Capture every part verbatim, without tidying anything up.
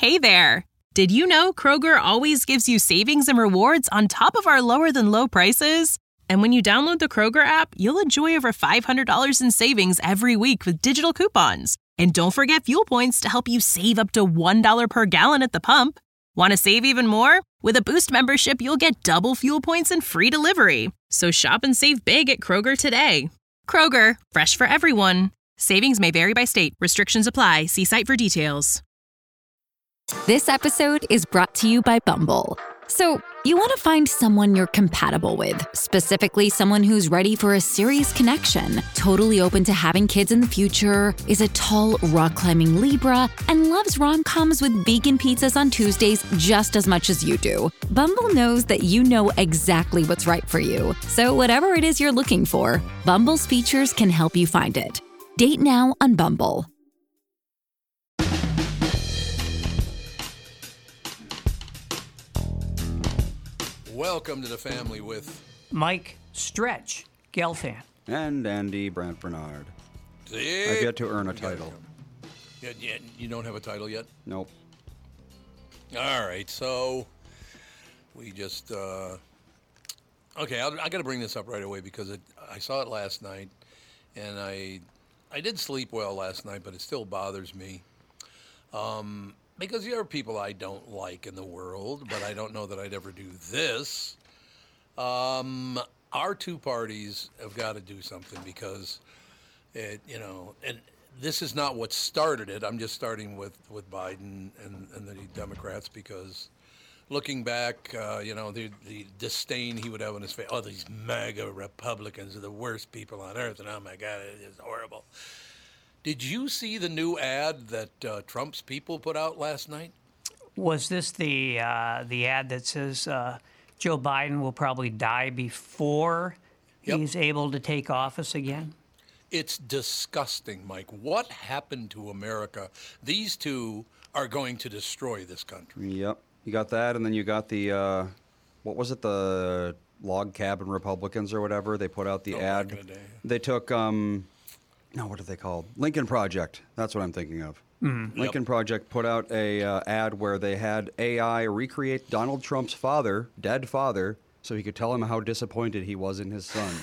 Hey there! Did you know Kroger always gives you savings and rewards on top of our lower-than-low prices? And when you download the Kroger app, you'll enjoy over five hundred dollars in savings every week with digital coupons. And don't forget fuel points to help you save up to one dollar per gallon at the pump. Want to save even more? With a Boost membership, you'll get double fuel points and free delivery. So shop and save big at Kroger today. Kroger, fresh for everyone. Savings may vary by state. Restrictions apply. See site for details. This episode is brought to you by Bumble. So, you want to find someone you're compatible with, specifically someone who's ready for a serious connection, totally open to having kids in the future, is a tall, rock-climbing Libra, and loves rom-coms with vegan pizzas on Tuesdays just as much as you do. Bumble knows that you know exactly what's right for you. So whatever it is you're looking for, Bumble's features can help you find it. Date now on Bumble. Welcome to the family with Mike Stretch Gelfand. And Andy Brant Bernard. See? I've yet to earn a title. Yeah, yeah, you don't have a title yet? Nope. All right, so we just... Uh, okay, I'll, I got to bring this up right away because it, I saw it last night, and I I did sleep well last night, but it still bothers me. Um... Because there are people I don't like in the world, but I don't know that I'd ever do this. Um, our two parties have got to do something because, it, you know, and this is not what started it. I'm just starting with, with Biden and, and the Democrats because looking back, uh, you know, the, the disdain he would have on his face. Oh, these MAGA Republicans are the worst people on earth, and oh, my God, it is horrible. Did you see the new ad that uh, Trump's people put out last night? Was this the uh, the ad that says uh, Joe Biden will probably die before Yep. he's able to take office again? It's disgusting, Mike. What happened to America? These two are going to destroy this country. Yep. You got that, and then you got the, uh, what was it, the log cabin Republicans or whatever? They put out the Oh, ad. back in the day. They took, um, no, what are they called? Lincoln Project. That's what I'm thinking of. Mm-hmm. Lincoln Yep. Project put out a uh, ad where they had A I recreate Donald Trump's father, dead father, so he could tell him how disappointed he was in his son.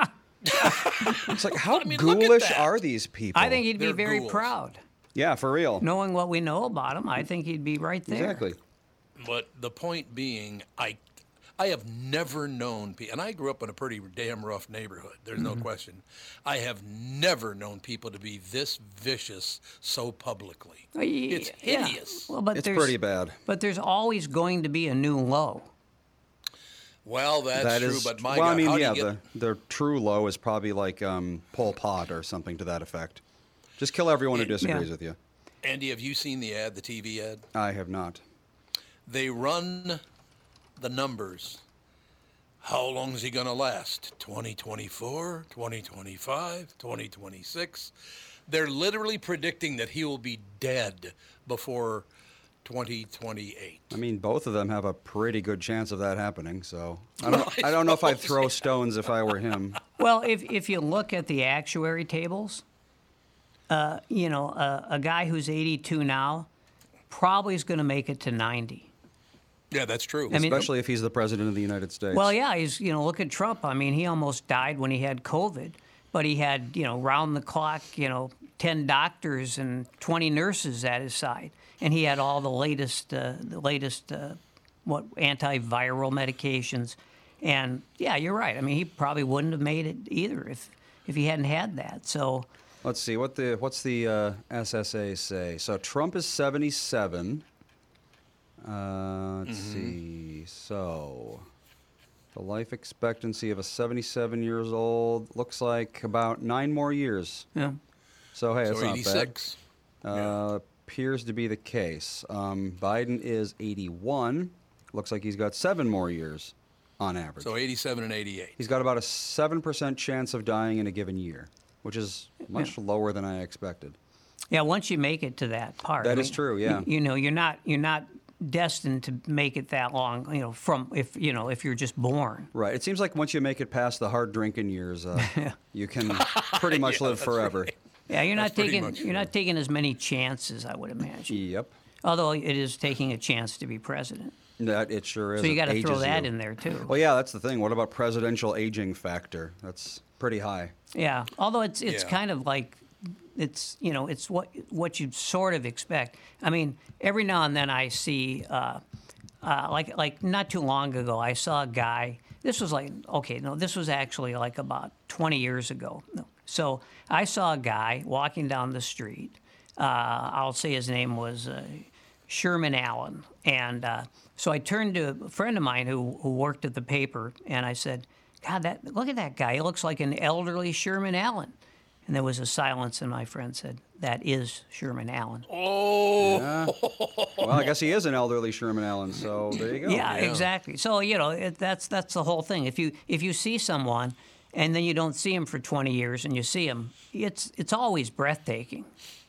It's like, how I mean, look at ghoulish that. are these people? I think he'd be They're very ghouls. proud. Yeah, for real. Knowing what we know about him, I think he'd be right there. Exactly. But the point being, I I have never known people, and I grew up in a pretty damn rough neighborhood. There's no question. I have never known people to be this vicious so publicly. Uh, ye- It's yeah. hideous. Well, but It's there's, pretty bad. But there's always going to be a new low. Well, that's That true, is- but my well, God, I mean, how yeah, do you get... the, the true low is probably like um, Pol Pot or something to that effect. Just kill everyone who Yeah. disagrees Yeah. with you. Andy, have you seen the ad, the T V ad? I have not. They run the numbers. How long is he going to last? twenty twenty-four, twenty twenty-five, twenty twenty-six. They're literally predicting that he will be dead before twenty twenty-eight. I mean, both of them have a pretty good chance of that happening. So I don't. I don't know if I'd throw stones if I were him. Well, if if you look at the actuary tables, uh, you know, uh, a guy who's eighty-two now probably is going to make it to ninety. Yeah, that's true. I mean- Especially if he's the president of the United States. Well, yeah, he's, you know, look at Trump. I mean, he almost died when he had COVID, but he had, you know, round the clock, you know, ten doctors and twenty nurses at his side, and he had all the latest, uh, the latest, uh, what antiviral medications, and yeah, you're right. I mean, he probably wouldn't have made it either if if he hadn't had that. So. Let's see what the what's the uh, S S A say. So Trump is seventy-seven. Uh, let's Mm-hmm. see. So the life expectancy of a seventy-seven years old looks like about nine more years. Yeah. So hey, So that's not eighty-six. bad. Uh, appears to be the case. Um, Biden is eighty-one. Looks like he's got seven more years on average. So eighty-seven and eighty-eight. He's got about a seven percent chance of dying in a given year, which is much lower than I expected. Yeah, once you make it to that part. That I is mean, true, yeah. You, you know, you're not you're not destined to make it that long. You know, from if you know if you're just born. Right. It seems like once you make it past the hard drinking years, uh, you can pretty much Yeah, live that's forever. right. Yeah, you're That's not pretty taking much you're true. not taking as many chances, I would imagine. Yep. Although it is taking a chance to be president. That it sure is. So you It got to throw ages that you. in there, too. Well, yeah, that's the thing. What about presidential aging factor? That's pretty high. Yeah, although it's it's Yeah. kind of like it's you know it's what what you'd sort of expect. I mean, every now and then I see uh, uh, like like not too long ago I saw a guy. This was like okay, no, this was actually like about twenty years ago. No. So I saw a guy walking down the street. Uh, I'll say his name was uh, Sherman Allen, and uh, so I turned to a friend of mine who who worked at the paper, and I said, God, that look at that guy. He looks like an elderly Sherman Allen. And there was a silence, and my friend said, that is Sherman Allen. Oh, Yeah. Well, I guess he is an elderly Sherman Allen, so there you go. Yeah, exactly. So, you know, it, that's that's the whole thing. If you if you see someone and then you don't see him for twenty years and you see him, it's it's always breathtaking.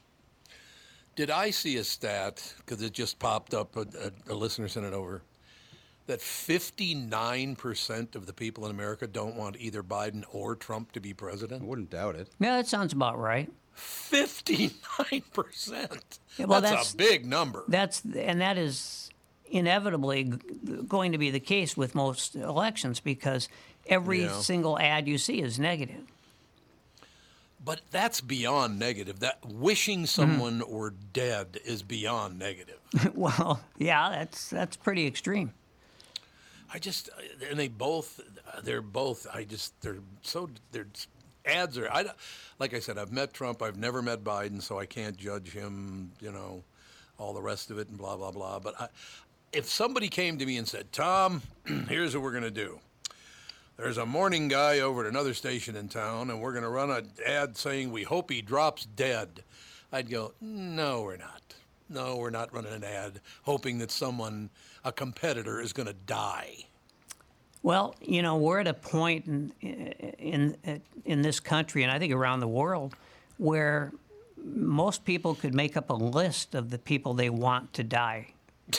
did I see a stat, because it just popped up, a, a, a listener sent it over, that fifty-nine percent of the people in America don't want either Biden or Trump to be I president? wouldn't doubt it. Yeah, that sounds about right. fifty-nine percent. Yeah, well, that's, that's- a big number. That's and that is inevitably g- going to be the case with most elections because every Yeah. single ad you see is negative. But that's beyond negative. That wishing Mm-hmm. someone were dead is beyond negative. Well, yeah, that's that's pretty extreme. I just and they both they're both I just they're so their ads are I don't- like I said I've met Trump, I've never met Biden, so I can't judge him, you know, all the rest of it and blah blah blah. But I, if somebody came to me and said, Tom, here's what we're gonna do. There's a morning guy over at another station in town, and we're going to run an ad saying we hope he drops dead. I'd go, no, we're not. No, we're not running an ad hoping that someone, a competitor, is going to die. Well, you know, we're at a point in, in in this country, and I think around the world, where most people could make up a list of the people they want to die.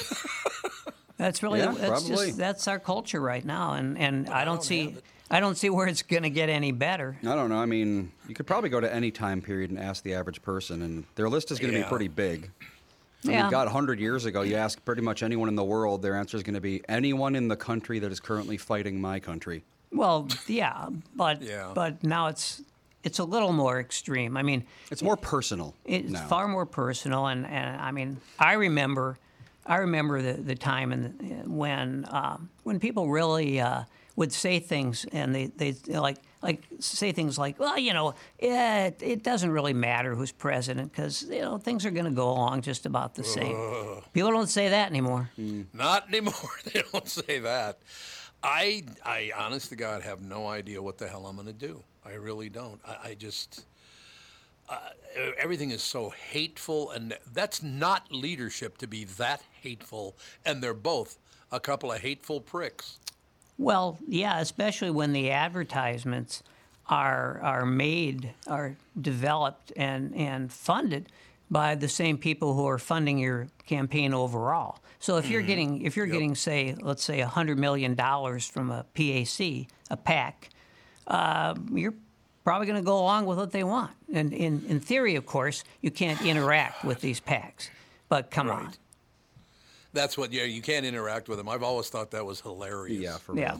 That's really Yeah, that's probably. just that's our culture right now, and, and I don't don't see have it. I don't see where it's going to get any better. I don't know. I mean, you could probably go to any time period and ask the average person, and their list is going to Yeah. be pretty big. I Yeah. mean, God, one hundred years ago, you ask pretty much anyone in the world, their answer is going to be anyone in the country that is currently fighting my country. Well, yeah, but Yeah. but now it's it's a little more extreme. I mean, It's more personal It's now. far more personal, and, and I mean, I remember, I remember the, the time and when um, when people really uh, would say things, and they, they like like say things like, well, you know, yeah, it, it doesn't really matter who's president because you know things are going to go along just about the same. People don't say that anymore. Not anymore. They don't say that. I, I, honest to God, have no idea what the hell I'm going to do. I really don't. I, I just, uh, everything is so hateful, and that's not leadership to be that hateful, and they're both a couple of hateful pricks. Well, yeah, especially when the advertisements are are made, are developed and, and funded by the same people who are funding your campaign overall. So if you're getting if you're getting say let's say a hundred million dollars from a P A C, a PAC, uh, you're probably going to go along with what they want. And in in theory, of course, you can't interact with these PACs. But come on. Right. That's what, yeah, you can't interact with them. I've always thought that was hilarious. Yeah, for Yeah. real.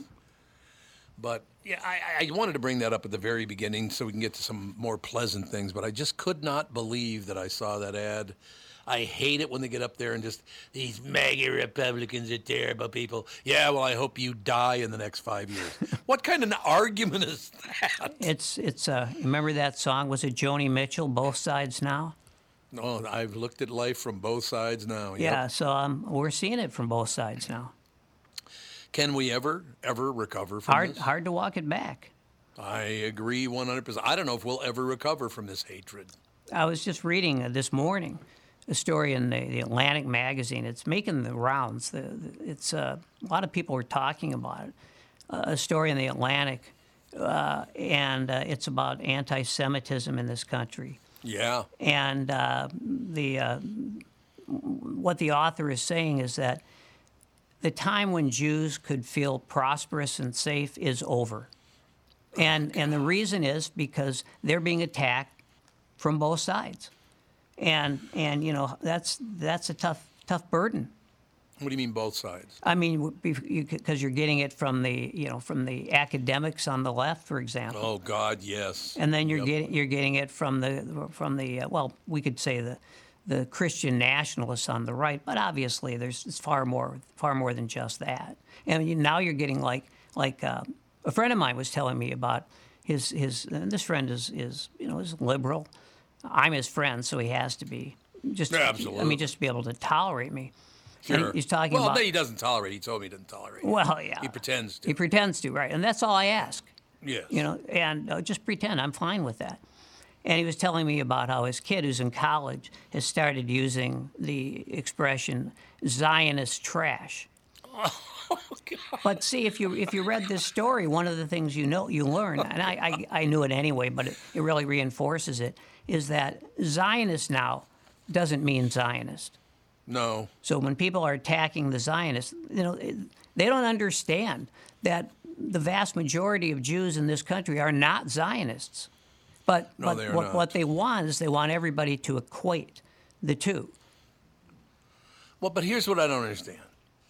But yeah, I, I wanted to bring that up at the very beginning so we can get to some more pleasant things. But I just could not believe that I saw that ad. I hate it when they get up there and just, these MAGA Republicans are terrible people. Yeah, well, I hope you die in the next five years. What kind of an argument is that? It's it's uh, remember that song? Was it Joni Mitchell? Both Sides Now. No, I've looked at life from both sides now. Yep. Yeah, so um, we're seeing it from both sides now. Can we ever, ever recover from Hard this? hard to walk it back. I agree one hundred percent. I don't know if we'll ever recover from this hatred. I was just reading uh, this morning a story in the, the Atlantic magazine. It's making the rounds. The, the, it's uh, a lot of people are talking about it. Uh, a story in the Atlantic, uh, and uh, it's about anti-Semitism in this country. Yeah. And uh, the uh, what the author is saying is that the time when Jews could feel prosperous and safe is over. And and the reason is because they're being attacked from both sides. And and you know, that's that's a tough tough burden. What do you mean both sides? I mean, because you're getting it from the, you know, from the academics on the left, for example. Oh God, yes. And then you're Yep. getting you're getting it from the from the uh, well, we could say the the Christian nationalists on the right, but obviously there's it's far more far more than just that. And you, now you're getting like like uh, a friend of mine was telling me about his his and this friend is is you know is liberal. I'm his friend, so he has to be just Yeah, I absolutely. mean just to be able to tolerate me. And Sure. he's talking well, about no, he doesn't tolerate. He told me he doesn't tolerate. it. well, yeah. He pretends to. He pretends to, right? And that's all I ask. Yes. You know, and uh, just pretend. I'm fine with that. And he was telling me about how his kid, who's in college, has started using the expression Zionist trash. Oh, God. But see, if you if you read this story, one of the things you know you learn, and I I, I knew it anyway, but it, it really reinforces it, is that Zionist now doesn't mean Zionist. No. So when people are attacking the Zionists, you know, they don't understand that the vast majority of Jews in this country are not Zionists. But, No, but they are what, not. what they want is they want everybody to equate the two. Well, but here's what I don't understand.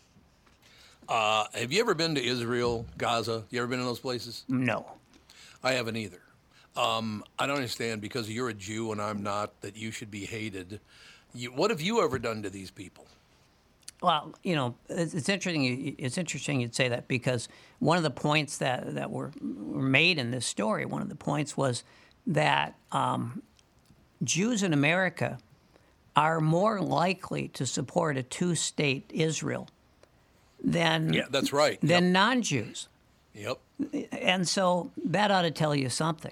Uh, have you ever been to Israel, Gaza? You ever been in those places? No. I haven't either. Um, I don't understand because you're a Jew and I'm not that you should be hated. You, what have you ever done to these people? Well, you know, it's, it's interesting. you- It's interesting you'd say that because one of the points that that were, were made in this story, one of the points was that um, Jews in America are more likely to support a two-state Israel than Yeah, that's right. than Yep. non-Jews, Yep. and so that ought to tell you something.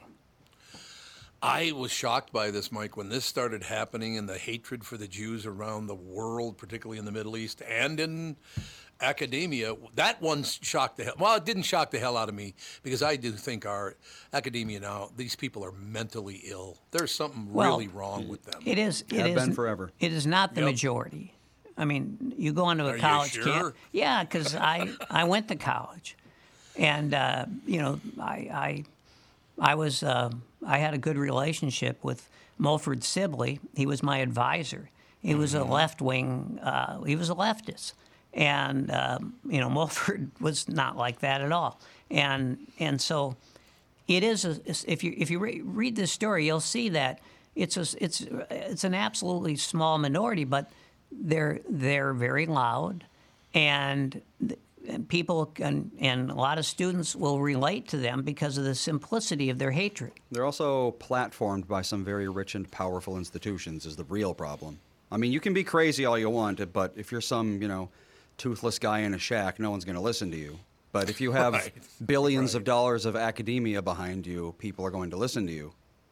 I was shocked by this, Mike, when this started happening and the hatred for the Jews around the world, particularly in the Middle East and in academia. That one shocked the hell. Well, it didn't shock the hell out of me because I do think our academia now, these people are mentally ill. There's something Well, really wrong with them. It is. It Have is been forever. It is not the Yep. majority. I mean, you go into a Are you college sure? camp. Yeah, because I I went to college, and uh, you know I I I was uh, I had a good relationship with Mulford Sibley. He was my advisor. He was a left wing. Uh, he was a leftist, and um, you know Mulford was not like that at all. And and so it is. A, if you if you re- read this story, you'll see that it's a, it's it's an absolutely small minority, but they're they're very loud, and, and people can, and a lot of students will relate to them because of the simplicity of their hatred. They're also platformed by some very rich and powerful institutions is the real problem. I mean, you can be crazy all you want, but if you're some, you know, toothless guy in a shack, no one's going to listen to you. But if you have Right. billions Right. of dollars of academia behind you, people are going to listen to you.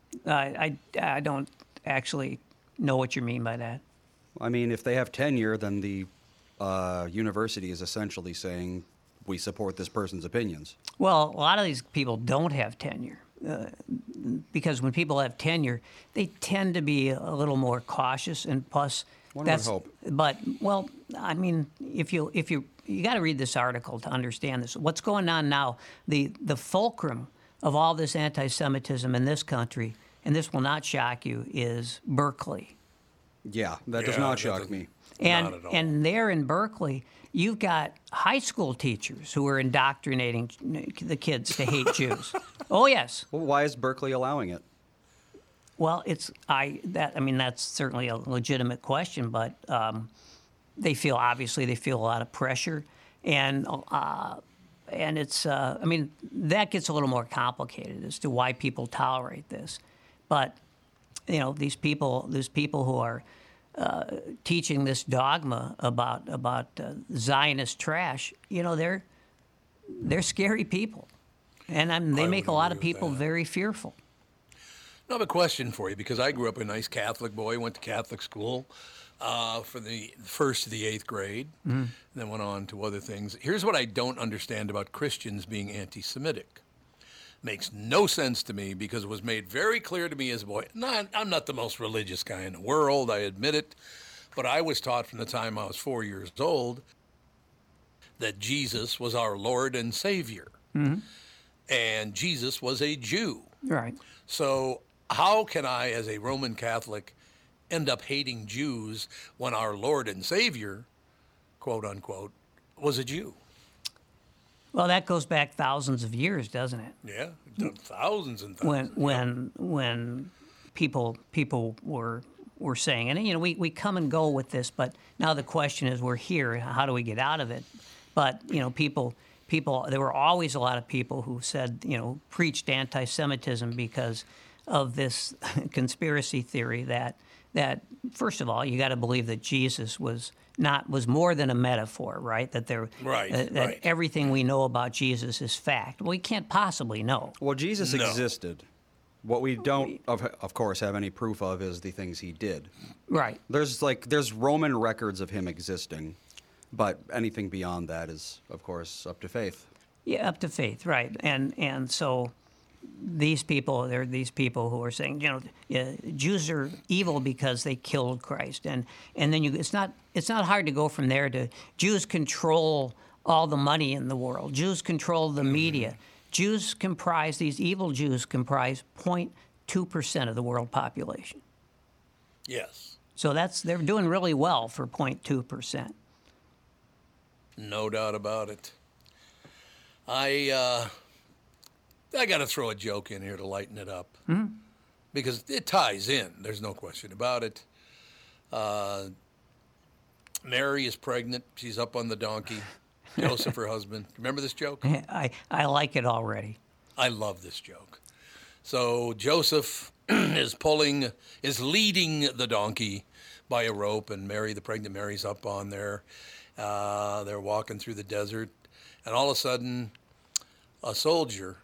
I I, I don't actually know what you mean by that. I mean, if they have tenure, then the uh, university is essentially saying, we support this person's opinions. Well, a lot of these people don't have tenure. Uh, because when people have tenure, they tend to be a little more cautious, and plus, One would that's. hope. But well, I mean, if you if you you got to read this article to understand this. What's going on now? The the fulcrum of all this anti-Semitism in this country, and this will not shock you, is Berkeley. Yeah, that does Yeah, not that shock doesn't- me. And Not at all. and there in Berkeley, you've got high school teachers who are indoctrinating the kids to hate Jews. Oh yes. Well, why is Berkeley allowing it? Well, it's I that I mean that's certainly a legitimate question, but um, they feel obviously they feel a lot of pressure, and uh, and it's uh, I mean that gets a little more complicated as to why people tolerate this, but you know these people these people who are uh, teaching this dogma about about uh, Zionist trash, you know they're they're scary people, and I mean, they I make would a lot agree of with people that. very fearful. I have a question for you because I grew up a nice Catholic boy, went to Catholic school uh, for the first to the eighth grade, and then went on to other things. Here's what I don't understand about Christians being anti-Semitic. Makes no sense to me because it was made very clear to me as a boy. Not, I'm not the most religious guy in the world, I admit it, but I was taught from the time I was four years old that Jesus was our Lord and Savior, and Jesus was a Jew. Right. So how can I, as a Roman Catholic, end up hating Jews when our Lord and Savior, quote unquote, was a Jew? Well, that goes back thousands of years, doesn't it? Yeah, thousands and When thousands. when when people people were were saying, and you know, we, we come and go with this, but now the question is, we're here. How do we get out of it? But you know, people people there were always a lot of people who said, you know, preached anti-Semitism because of this conspiracy theory that that first of all, you got to believe that Jesus was not was more than a metaphor, right? That there, Right, uh, that right. everything we know about Jesus is fact. Well, we can't possibly know. Well, Jesus No. existed. What we don't, of, of course, have any proof of is the things he did. Right. There's like there's Roman records of him existing, but anything beyond that is, of course, up to faith. Yeah, up to faith, right? And and so these people, there are these people who are saying, you know, yeah, Jews are evil because they killed Christ, and and then you, it's not it's not hard to go from there to Jews control all the money in the world. Jews control the media. Jews comprise these evil Jews comprise zero point two percent of the world population. Yes, So that's they're doing really well for zero point two percent. no doubt about it. I uh, I got to throw a joke in here to lighten it up because it ties in. There's no question about it. Uh, Mary is pregnant. She's up on the donkey. Joseph, her husband. Remember this joke? I I like it already. I love this joke. So Joseph is pulling, is leading the donkey by a rope, and Mary, the pregnant Mary's up on there. Uh, they're walking through the desert, and all of a sudden, a soldier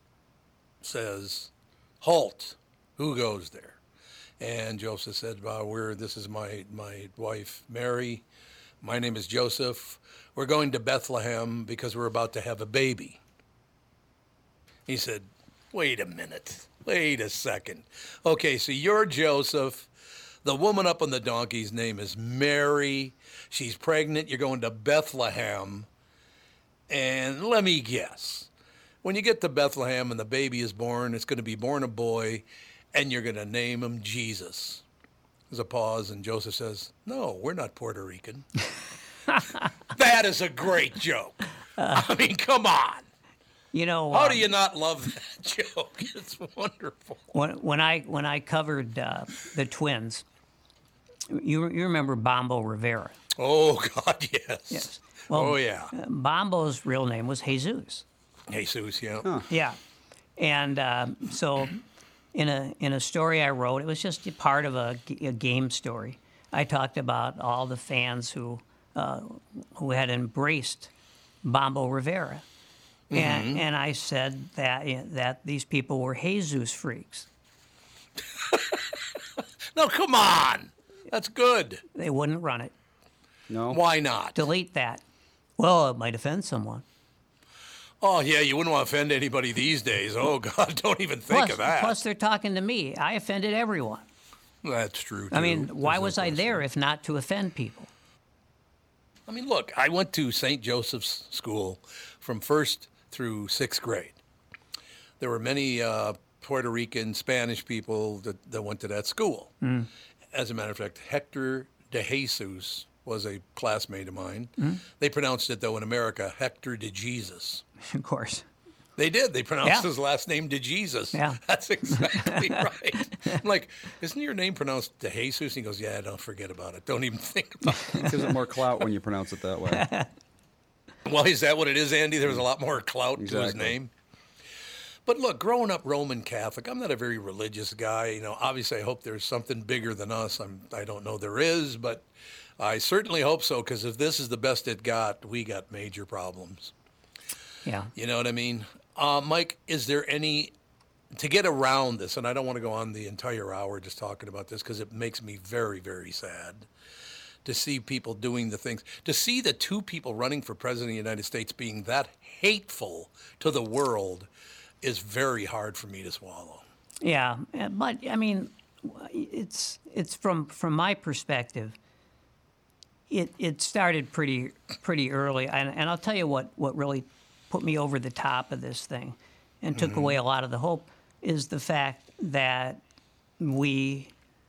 says, "Halt! Who goes there?" And Joseph said, well, we're, this is my, my wife, Mary. My name is Joseph. We're going to Bethlehem because we're about to have a baby. He said, wait a minute. Wait a second. Okay, so you're Joseph. The woman up on the donkey's name is Mary. She's pregnant. You're going to Bethlehem. And let me guess. When you get to Bethlehem and the baby is born, it's going to be born a boy, and you're going to name him Jesus. There's a pause, and Joseph says, no, we're not Puerto Rican. That is a great joke. I mean, come on. You know, How um, do you not love that joke? It's wonderful. when when I when I covered uh, the twins, you you remember Bombo Rivera? Oh, God, yes. Yes. Well, oh, yeah. uh, Bombo's real name was Jesus. Jesus, yeah. Yeah, and uh, so in a in a story I wrote, it was just a part of a, g- a game story. I talked about all the fans who uh, who had embraced Bombo Rivera, and and I said that that these people were Jesus freaks. No, come on. That's good. They wouldn't run it. No. Why not? Delete that. Well, it might offend someone. Oh, yeah, you wouldn't want to offend anybody these days. Oh, God, don't even think plus, of that. plus, they're talking to me. I offended everyone. That's true, too. I mean, why There's no was I question. there if not to offend people? I mean, look, I went to Saint Joseph's School from first through sixth grade. There were many uh, Puerto Rican, Spanish people that, that went to that school. Mm. As a matter of fact, Hector de Jesus was a classmate of mine. Mm. They pronounced it, though, in America, Hector de Jesus. Of course. They did. They pronounced Yeah. his last name de Jesus. Yeah. That's exactly right. I'm like, isn't your name pronounced de Jesus? He goes, yeah, don't forget about it. Don't even think about it. It gives it more clout when you pronounce it that way. Well, is that what it is, Andy? There was a lot more clout to his Exactly. name. But look, growing up Roman Catholic, I'm not a very religious guy. You know, obviously, I hope there's something bigger than us. I'm, I don't know there is, but I certainly hope so, because if this is the best it got, we got major problems. Yeah. You know what I mean? Uh, Mike, is there any, to get around this, and I don't want to go on the entire hour just talking about this because it makes me very, very sad to see people doing the things, to see the two people running for president of the United States being that hateful to the world is very hard for me to swallow. Yeah, uh, but I mean, it's it's from from my perspective. It it started pretty pretty early, and, and I'll tell you what what really put me over the top of this thing, and took away a lot of the hope, is the fact that we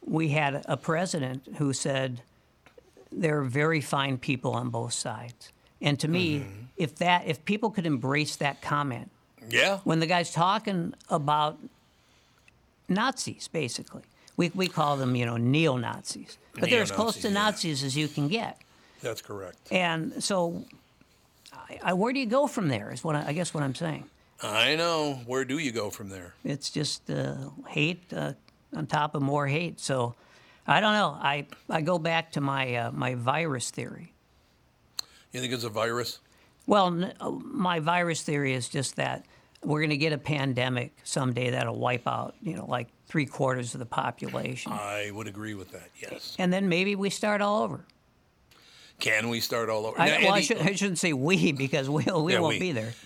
we had a president who said there are very fine people on both sides. And to me, mm-hmm. if that if people could embrace that comment, yeah, when the guy's talking about Nazis, basically, we we call them, you know, neo-Nazis, but they're as close to yeah. Nazis as you can get. That's correct. And so, I, I, where do you go from there? Is what I, I guess what I'm saying. I know. Where do you go from there? It's just uh, hate uh, on top of more hate. So, I don't know. I, I go back to my uh, my virus theory. You think it's a virus? Well, n- my virus theory is just that we're going to get a pandemic someday that'll wipe out, you know, like three quarters of the population. I would agree with that. Yes. And then maybe we start all over. Can we start all over? I, now, well, Andy, I, should, I shouldn't say we because we'll, we yeah, won't we. be there.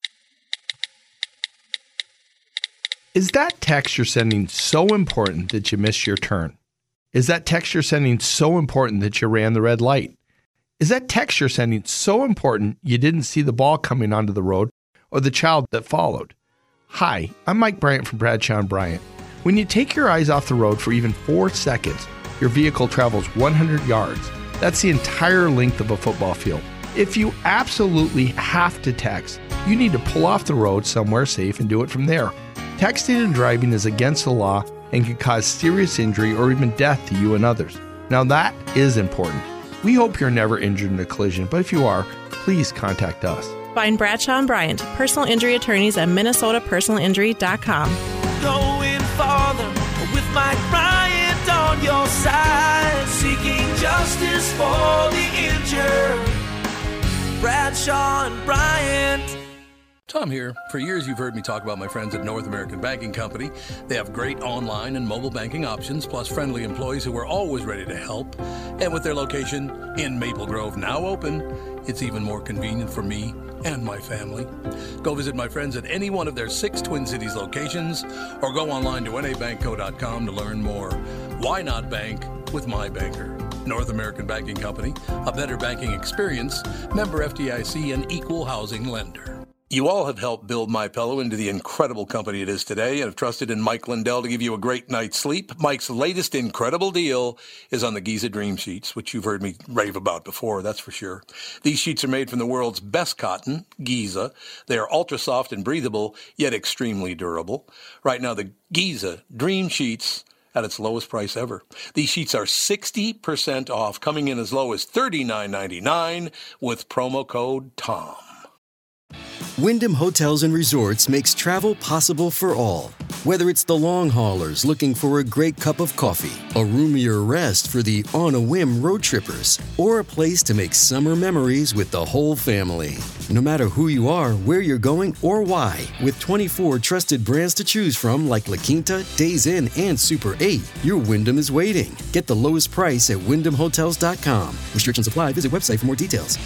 Is that text you're sending so important that you missed your turn? Is that text you're sending so important that you ran the red light? Is that text you're sending so important you didn't see the ball coming onto the road or the child that followed? Hi, I'm Mike Bryant from Bradshaw and Bryant. When you take your eyes off the road for even four seconds, your vehicle travels one hundred yards. That's the entire length of a football field. If you absolutely have to text, you need to pull off the road somewhere safe and do it from there. Texting and driving is against the law and can cause serious injury or even death to you and others. Now that is important. We hope you're never injured in a collision, but if you are, please contact us. Find Bradshaw and Bryant, personal injury attorneys at minnesota personal injury dot com. Going farther with Mike Bryant on your side, seeking justice for the injured. Bradshaw and Bryant. Tom here. For years, you've heard me talk about my friends at North American Banking Company. They have great online and mobile banking options, plus friendly employees who are always ready to help. And with their location in Maple Grove now open, it's even more convenient for me and my family. Go visit my friends at any one of their six Twin Cities locations or go online to N A bank co dot com to learn more. Why not bank with my banker? North American Banking Company, a better banking experience, member F D I C, and equal housing lender. You all have helped build MyPillow into the incredible company it is today and have trusted in Mike Lindell to give you a great night's sleep. Mike's latest incredible deal is on the Giza Dream Sheets, which you've heard me rave about before, that's for sure. These sheets are made from the world's best cotton, Giza. They are ultra soft and breathable, yet extremely durable. Right now, the Giza Dream Sheets at its lowest price ever. These sheets are sixty percent off, coming in as low as thirty-nine ninety-nine with promo code TOM. Wyndham Hotels and Resorts makes travel possible for all. Whether it's the long haulers looking for a great cup of coffee, a roomier rest for the on-a-whim road trippers, or a place to make summer memories with the whole family. No matter who you are, where you're going, or why, with twenty-four trusted brands to choose from like La Quinta, Days Inn, and Super eight, your Wyndham is waiting. Get the lowest price at wyndham hotels dot com. Restrictions apply. Visit website for more details.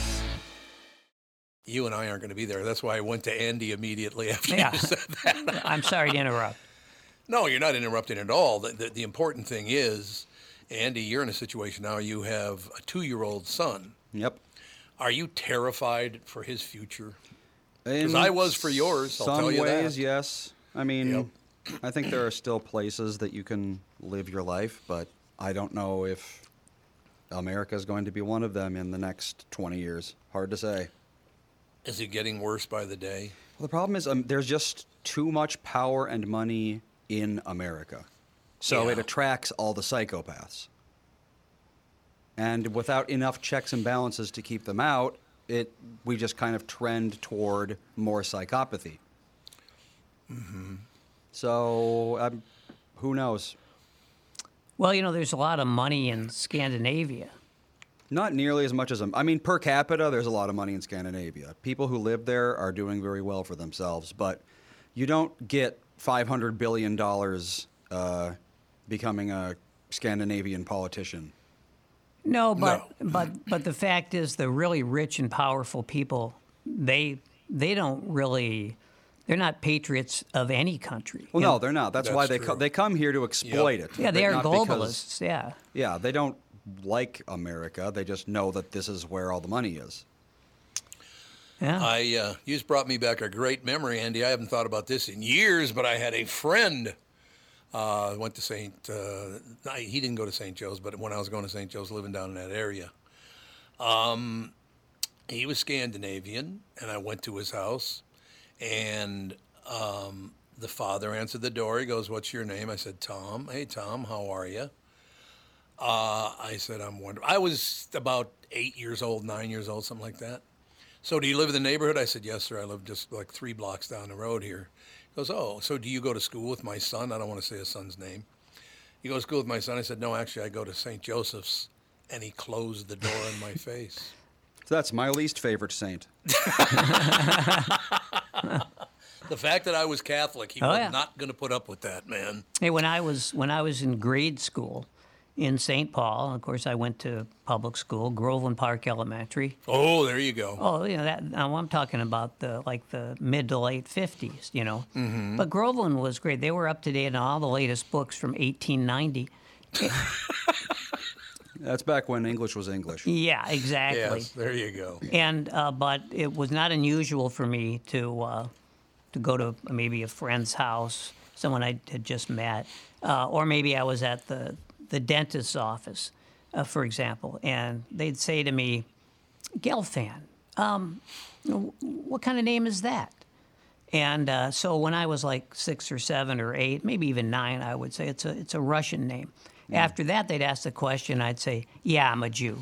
You and I aren't going to be there. That's why I went to Andy immediately after Yeah. you said that. I'm sorry to interrupt. No, you're not interrupting at all. The, the, the important thing is, Andy, you're in a situation now. You have a two-year-old son. Yep. Are you terrified for his future? In Because I was for yours, I'll some tell you ways, that. yes. I mean, Yep. I think there are still places that you can live your life, but I don't know if America is going to be one of them in the next twenty years. Hard to say. Is it getting worse by the day? Well, the problem is um, there's just too much power and money in America. So Yeah. it attracts all the psychopaths. And without enough checks and balances to keep them out, it we just kind of trend toward more psychopathy. Mm-hmm. So um, who knows? Well, you know, there's a lot of money in Scandinavia. Not nearly as much as, I mean, per capita, there's a lot of money in Scandinavia. People who live there are doing very well for themselves, but you don't get five hundred billion dollars uh, becoming a Scandinavian politician. No, but but but the fact is, the really rich and powerful people, they they don't really, they're not patriots of any country. Well, you no, know? they're not. That's, That's why they true. co- they come here to exploit Yep. it. Yeah, they but are not globalists. because- yeah. yeah, they don't like America. They just know that this is where all the money is. Yeah. I uh, you just brought me back a great memory, Andy. I haven't thought about this in years, but I had a friend Uh, went to Saint Uh, I, he didn't go to Saint Joe's, but when I was going to Saint Joe's, living down in that area, um, he was Scandinavian, and I went to his house, and um, the father answered the door. He goes, "What's your name?" I said, "Tom." "Hey, Tom, how are you?" Uh, I said, "I'm wonderful." I was about eight years old, nine years old, something like that. "So do you live in the neighborhood?" I said, "Yes, sir. I live just like three blocks down the road here." He goes, "Oh, so do you go to school with my son?" I don't want to say his son's name. He goes, "School with my son?" I said, "No, actually, I go to Saint Joseph's." And he closed the door in my face. So that's my least favorite saint. The fact that I was Catholic, he Oh, was yeah. not going to put up with that, man. Hey, when I was when I was in grade school in Saint Paul, of course, I went to public school, Groveland Park Elementary. Oh, there you go. Oh, you know that. Now I'm talking about the like the mid to late fifties, you know. Mm-hmm. But Groveland was great. They were up to date on all the latest books from eighteen ninety. That's back when English was English. Yeah, exactly. Yes, there you go. And uh, but it was not unusual for me to uh, to go to maybe a friend's house, someone I had just met, uh, or maybe I was at the the dentist's office, uh, for example, and they'd say to me, "Gelfand, um, what kind of name is that?" And uh, so when I was like six or seven or eight, maybe even nine, I would say it's a it's a Russian name. After that, they'd ask the question. I'd say, "Yeah, I'm a Jew."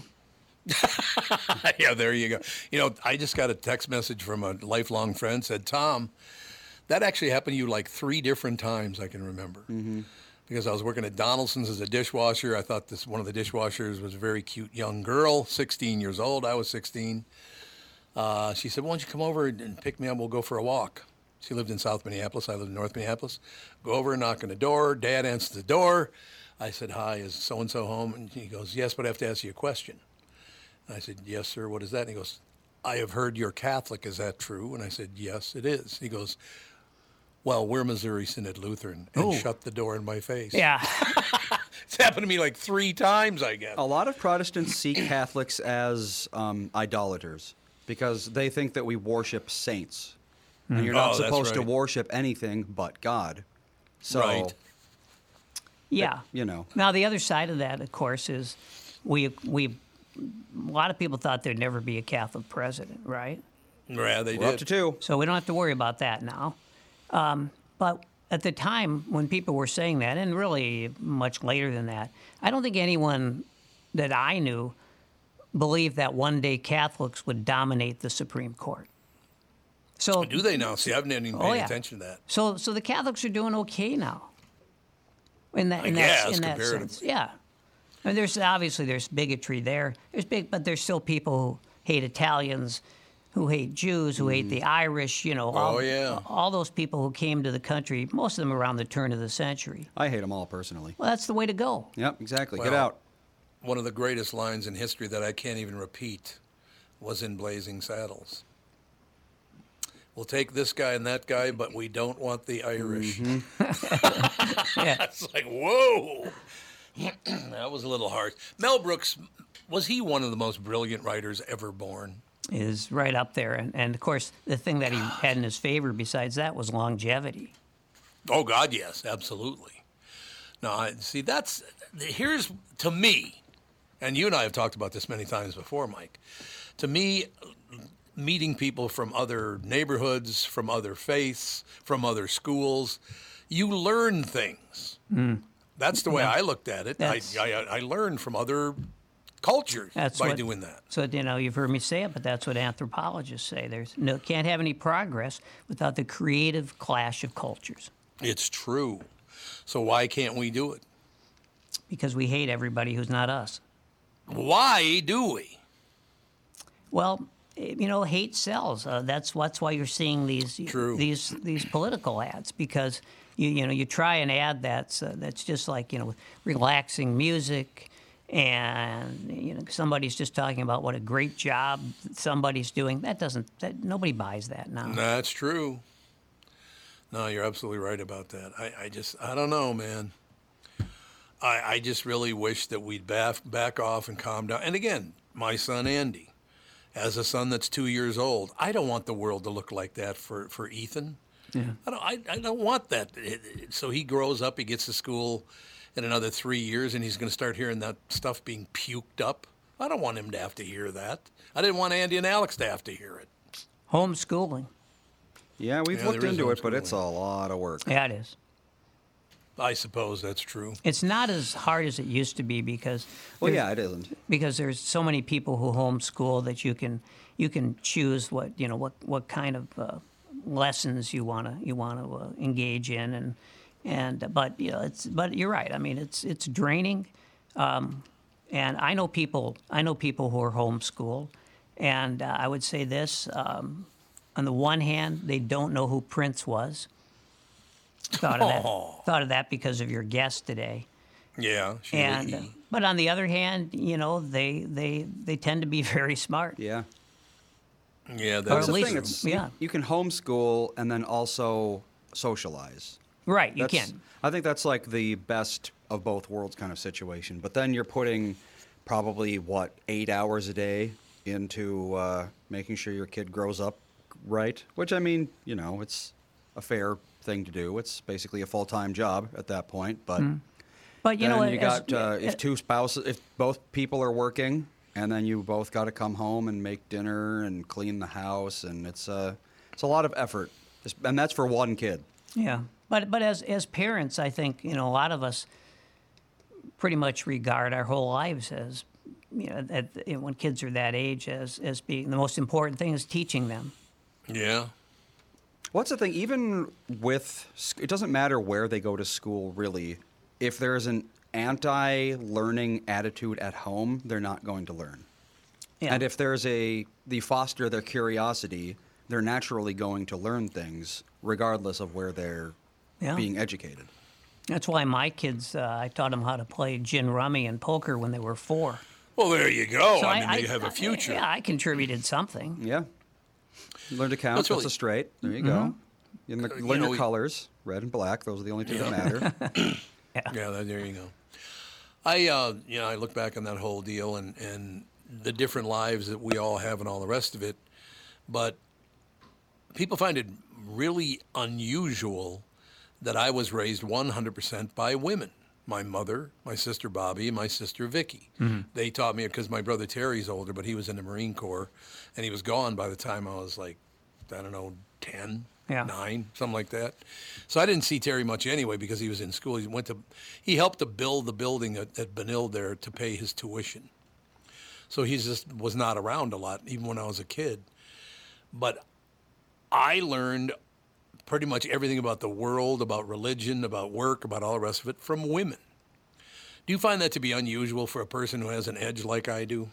Yeah, there you go. You know, I just got a text message from a lifelong friend, said, "Tom, that actually happened to you like three different times I can remember." Mm-hmm. Because I was working at Donaldson's as a dishwasher. I thought this one of the dishwashers was a very cute young girl, sixteen years old. I was sixteen. Uh, she said, "Why don't you come over and pick me up? We'll go for a walk." She lived in South Minneapolis. I lived in North Minneapolis. Go over and knock on the door. Dad answers the door. I said, "Hi, is so-and-so home?" And he goes, "Yes, but I have to ask you a question." And I said, "Yes, sir. What is that?" And he goes, "I have heard you're Catholic. Is that true?" And I said, "Yes, it is." He goes, "Well, we're Missouri Synod Lutheran," and Oh. shut the door in my face. Yeah. It's happened to me like three times, I guess. A lot of Protestants see Catholics as um, idolaters because they think that we worship saints. And you're not Oh, that's supposed to right. worship anything but God. So, Right. Yeah. you know. Now the other side of that, of course, is we we a lot of people thought there'd never be a Catholic president, right? Yeah, they We're up did. to two. So we don't have to worry about that now. Um, but at the time when people were saying that, and really much later than that, I don't think anyone that I knew believed that one day Catholics would dominate the Supreme Court. So Do they now? See, I haven't even paid Oh, yeah. attention to that. So, so the Catholics are doing okay now. In that, I in guess, that, in that comparatively. sense, yeah. I mean, there's obviously there's bigotry there. There's big, but there's still people who hate Italians, who hate Jews, who hate the Irish. You know, all, Oh, yeah. all those people who came to the country. Most of them around the turn of the century. I hate them all personally. Well, that's the way to go. Yep, exactly. Get Well, out. One of the greatest lines in history that I can't even repeat was in Blazing Saddles. We'll take this guy and that guy, but we don't want the Irish. Yeah. It's like, whoa. That was a little harsh. Mel Brooks, was he one of the most brilliant writers ever born? Is right up there, and, and of course the thing that he had in his favor besides that was longevity. Oh, God, yes, absolutely. No, I, see, that's, here's, to me, and you and I have talked about this many times before, Mike, to me, meeting people from other neighborhoods, from other faiths, from other schools, you learn things. Mm. That's the way I looked at it. I, That's- I, I learned from other cultures That's by what, doing that. So you know, you've heard me say it, but that's what anthropologists say. There's no can't have any progress without the creative clash of cultures, It's true. So why can't we do it? because we hate everybody who's not us. Why do we? Well, eh, you know, hate sells. Uh, that's that's why you're seeing these True. these these political ads, because you you know you try an ad that's uh, that's just like, you know, relaxing music, and you know somebody's just talking about what a great job somebody's doing. That doesn't that nobody buys that now. That's true. No, you're absolutely right about that. I, I just, I don't know, man. I, I just really wish that we'd back, back off and calm down. And again, my son Andy, as a son that's two years old, I don't want the world to look like that for, for Ethan. I don't. I, I don't want that. It- it- so he grows up. He gets to school in another three years, and he's going to start hearing that stuff being puked up. I don't want him to have to hear that. I didn't want Andy and Alex to have to hear it. Homeschooling. Yeah, we've Yeah, looked there is into it, but it's a homeschooling. lot of work. Yeah, it is. I suppose that's true. It's not as hard as it used to be because Well, there's- yeah, it isn't. because there's so many people who homeschool that you can you can choose what you know what what kind of uh, lessons you want to you want to uh, engage in and and but you know it's but you're right. I mean it's it's draining, um, and I know people I know people who are homeschooled, and uh, I would say this: um, on the one hand, they don't know who Prince was. Thought of that. Oh. Thought of that because of your guest today. Yeah. She And uh, but on the other hand, you know, they they they tend to be very smart. Yeah. yeah. Or That's at the least- thing. It's, yeah. you, you can homeschool and then also socialize. Right, you That's- can. I think that's like the best of both worlds kind of situation. But then you're putting probably, what, eight hours a day into uh, making sure your kid grows up right, which, I mean, you know, it's a fair thing to do. It's basically a full-time job at that point. But But you then know, you as- got, uh, if two spouses, if both people are working, and then you both got to come home and make dinner and clean the house, and it's, uh, it's a lot of effort. It's- And that's for one kid. yeah. But but as as parents, I think you know a lot of us pretty much regard our whole lives as you know, at, you know when kids are that age as as being the most important thing is teaching them. yeah. What's the thing? Even with, sc- it doesn't matter where they go to school, really. If there's an anti-learning attitude at home, they're not going to learn. Yeah. And if there's a, they foster their curiosity, they're naturally going to learn things, regardless of where they're Yeah. being educated. That's why my kids, uh, I taught them how to play gin rummy and poker when they were four. Well, there you go. So I mean, they have a future. Yeah, I contributed something. Yeah. Learn to count. That's That's, really- a straight. There you go. You learn, You learn know, your we- colors, red and black. Those are the only two that matter. Yeah, that- there you go. I, uh, you know, I look back on that whole deal and, and the different lives that we all have and all the rest of it, but people find it really unusual that I was raised one hundred percent by women. My mother, my sister Bobby, and my sister Vicky. They taught me because my brother Terry's older, but he was in the Marine Corps, and he was gone by the time I was like, I don't know, ten, Yeah. nine, something like that. So I didn't see Terry much anyway because he was in school. He went to, he helped to build the building at, at Benilde there to pay his tuition. So he just was not around a lot, even when I was a kid. But I learned pretty much everything about the world, about religion, about work, about all the rest of it from women. Do you find that to be unusual for a person who has an edge like I do?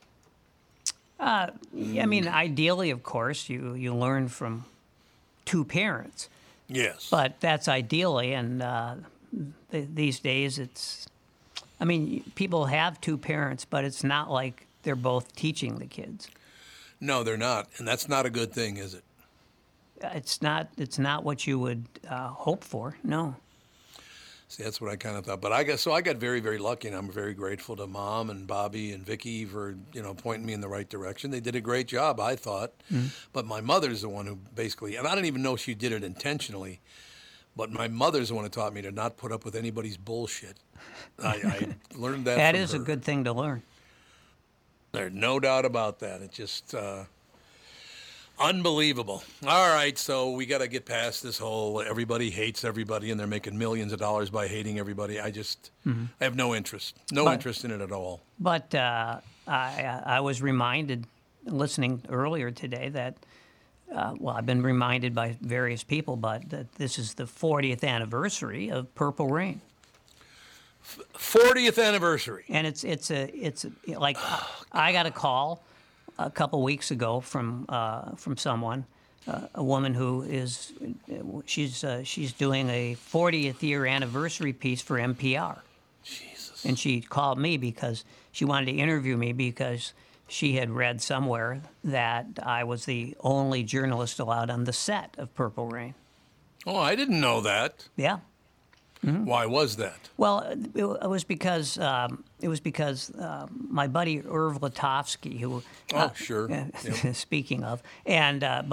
I mean, ideally, of course, you, you learn from two parents. Yes. But that's ideally, and uh, th- these days it's, I mean, people have two parents, but it's not like they're both teaching the kids. No, they're not. And that's not a good thing, is it? It's not. It's not what you would uh, hope for. No. See, that's what I kind of thought. But I guess so. I got very, very lucky, and I'm very grateful to Mom and Bobby and Vicky for you know pointing me in the right direction. They did a great job, I thought. But my mother's the one who basically, and I don't even know if she did it intentionally. But my mother's the one who taught me to not put up with anybody's bullshit. I, I learned that. That from is a her. good thing to learn. There's no doubt about that. It just uh, unbelievable. All right, so we got to get past this whole everybody hates everybody and they're making millions of dollars by hating everybody. I just I have no interest, no But- interest in it at all. But uh, I, I was reminded, listening earlier today, that, uh, well, I've been reminded by various people, but that this is the fortieth anniversary of Purple Rain. fortieth anniversary. And it's it's a it's a, like I got a call a couple weeks ago from uh, from someone, uh, a woman who is she's uh, she's doing a fortieth year anniversary piece for N P R. Jesus. And she called me because she wanted to interview me because she had read somewhere that I was the only journalist allowed on the set of Purple Rain. Oh, I didn't know that. Yeah. Why was that? Well, it it was because um, it was because uh, my buddy Irv Latofsky, who Oh, sure. uh, Yep. speaking of, and uh, but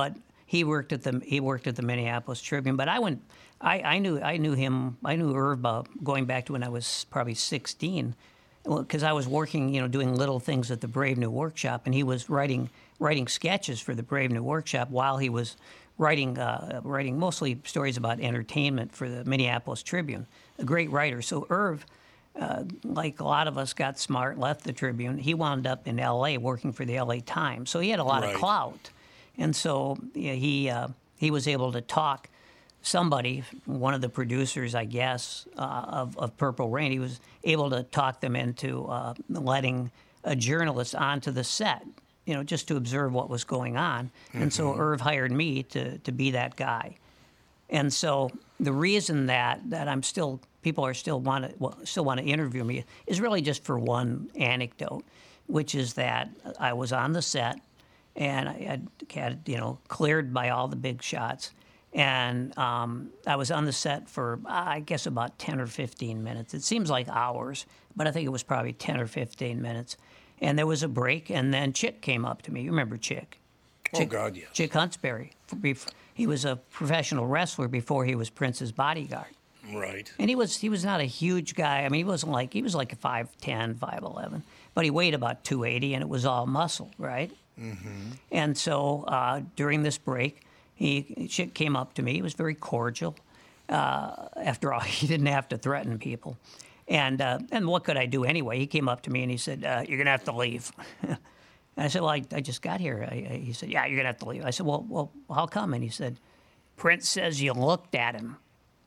he worked at the he worked at the Minneapolis Tribune. But I went, I, I knew I knew him. I knew Irv uh, going back to when I was probably sixteen, because I was working, you know, doing little things at the Brave New Workshop, and he was writing writing sketches for the Brave New Workshop while he was writing uh, writing mostly stories about entertainment for the Minneapolis Tribune. A great writer. So Irv, uh, like a lot of us, got smart, left the Tribune. He wound up in L A working for the L A Times. So he had a lot Right. of clout. And so yeah, he uh, he was able to talk somebody, one of the producers, I guess, uh, of, of Purple Rain, he was able to talk them into uh, letting a journalist onto the set, you know, just to observe what was going on. Mm-hmm. And so Irv hired me to, to be that guy. And so the reason that, that I'm still, people are still want to well, still want to interview me is really just for one anecdote, which is that I was on the set and I had, had you know, cleared by all the big shots. And um, I was on the set for, I guess, about ten or fifteen minutes. It seems like hours, but I think it was probably ten or fifteen minutes. And there was a break, and then Chick came up to me. You remember Chick? Chick oh, God, yes. Chick Huntsberry. He was a professional wrestler before he was Prince's bodyguard. Right. And he was he was not a huge guy. I mean, he wasn't like, he was like a five ten, five eleven. But he weighed about two eighty, and it was all muscle, right? Mm-hmm. And so uh, during this break, He Chick came up to me. He was very cordial. Uh, after all, he didn't have to threaten people. And uh, and what could I do anyway? He came up to me and he said, uh, "You're gonna have to leave." And I said, "Well, I, I just got here." I, I, he said, "Yeah, you're gonna have to leave." I said, "Well, well, how come?" And he said, "Prince says you looked at him."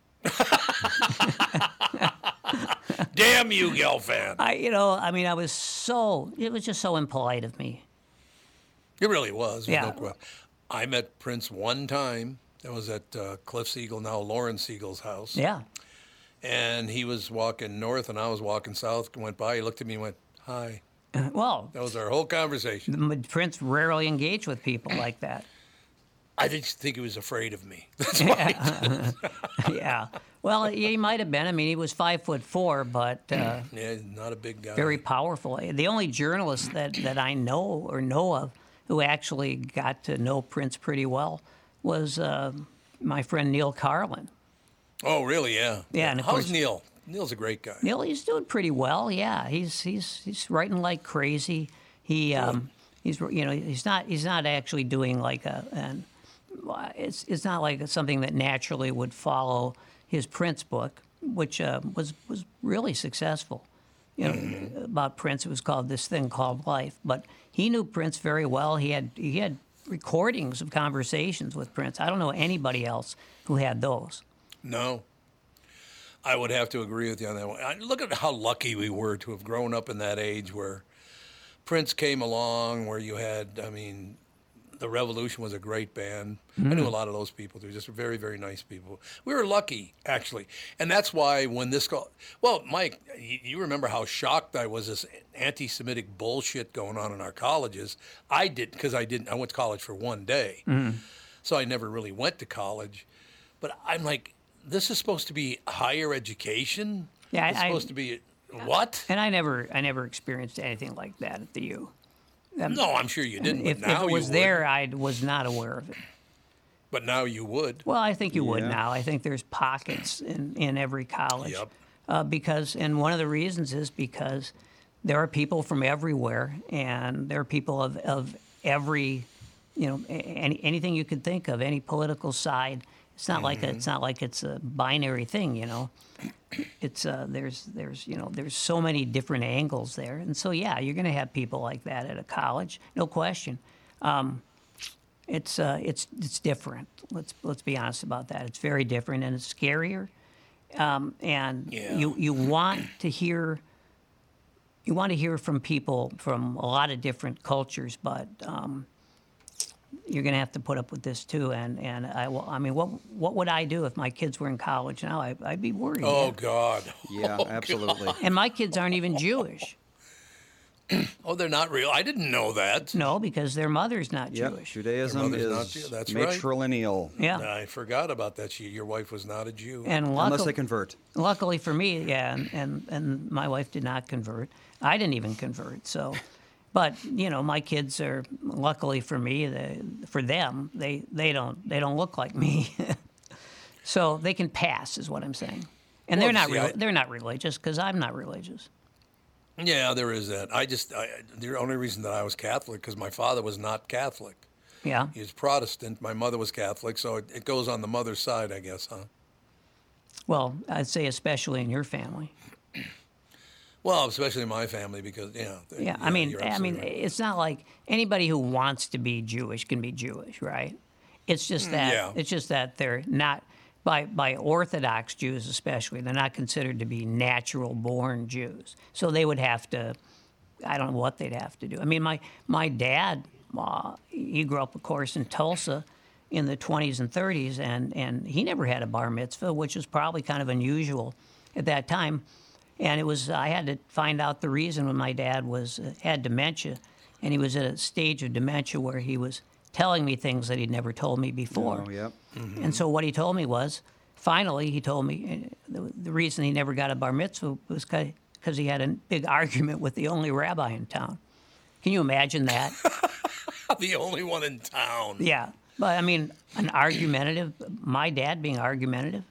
Damn you, Gelfand. I, you know, I mean, I was so. It was just so impolite of me. It really was. Yeah. No question. I met Prince one time. That was at uh, Cliff Siegel, now Lauren Siegel's house. Yeah. And he was walking north, and I was walking south. Went by. He looked at me and went, "Hi." Uh, well, that was our whole conversation. The, Prince rarely engaged with people like that. I just think he was afraid of me. That's why. Yeah. yeah. Well, he might have been. I mean, he was five foot four, but uh, yeah, not a big guy. Very powerful. The only journalist that, that I know or know of who actually got to know Prince pretty well was uh, my friend Neil Carlin. Oh, really? Yeah. Yeah. And of How's course, Neil? Neil's a great guy. Neil, he's doing pretty well. Yeah, he's he's he's writing like crazy. He um, he's you know he's not he's not actually doing like a an it's it's not like something that naturally would follow his Prince book, which uh, was was really successful. You know, mm-hmm. about Prince, it was called This Thing Called Life. But he knew Prince very well. He had he had recordings of conversations with Prince. I don't know anybody else who had those. No. I would have to agree with you on that one. I, look at how lucky we were to have grown up in that age where Prince came along, where you had, I mean, The Revolution was a great band. Mm. I knew a lot of those people. They were just very, very nice people. We were lucky, actually. And that's why when this call, well, Mike, you remember how shocked I was, this anti-Semitic bullshit going on in our colleges. I did, because I didn't, I went to college for one day. Mm. So I never really went to college. But I'm like, this is supposed to be higher education? Yeah, it's I, supposed to be, what? And I never, I never experienced anything like that at the U. Um, no, I'm sure you didn't. If, but now if it was you there, would. I was not aware of it. But now you would. Well, I think you Yeah. would now. I think there's pockets in, in every college. Yep. Uh, because, and one of the reasons is because there are people from everywhere, and there are people of, of every, you know, any, anything you could think of, any political side. It's not mm-hmm. like a, it's not like it's a binary thing, you know. It's uh, there's there's you know there's so many different angles there, and so yeah, you're going to have people like that at a college, no question. Um, it's uh, it's it's different. Let's let's be honest about that. It's very different, and it's scarier. Um, and yeah. you you want to hear you want to hear from people from a lot of different cultures, but um, you're going to have to put up with this too. And and I, I mean, what what would I do if my kids were in college now? I, I'd be worried. Oh man. God. Yeah, oh, absolutely. God. And my kids aren't even Jewish. Oh, they're not real. I didn't know that. No, because their mother's not Yep, Jewish. Judaism Their is mother's not Jew- that's right. matrilineal. Yeah. I forgot about that. She, your wife was not a Jew. And Unless luckily, they convert. luckily for me, yeah, and, and, and my wife did not convert. I didn't even convert. So, But you know, my kids are luckily for me, they, for them, they they don't they don't look like me, so they can pass, is what I'm saying. And Well, they're not see, real, I- they're not religious because I'm not religious. Yeah, there is that. I just I, the only reason that I was Catholic because my father was not Catholic. Yeah. He was Protestant. My mother was Catholic, so it, it goes on the mother's side, I guess, huh? Well, I'd say especially in your family. Well, especially in my family because yeah. Yeah, I mean, you're I mean, absolutely right. it's not like anybody who wants to be Jewish can be Jewish, right? It's just that yeah. it's just that they're not by by Orthodox Jews especially. They're not considered to be natural born Jews, so they would have to. I don't know what they'd have to do. I mean, my my dad, uh, he grew up, of course, in Tulsa in the twenties and thirties, and and he never had a bar mitzvah, which was probably kind of unusual at that time. And it was I had to find out the reason when my dad was uh, had dementia, and he was at a stage of dementia where he was telling me things that he'd never told me before. Oh, yep. And so what he told me was, finally, he told me uh, the, the reason he never got a bar mitzvah was because he had a big argument with the only rabbi in town. Can you imagine that? the only one in town. Yeah, but I mean, an argumentative, my dad being argumentative.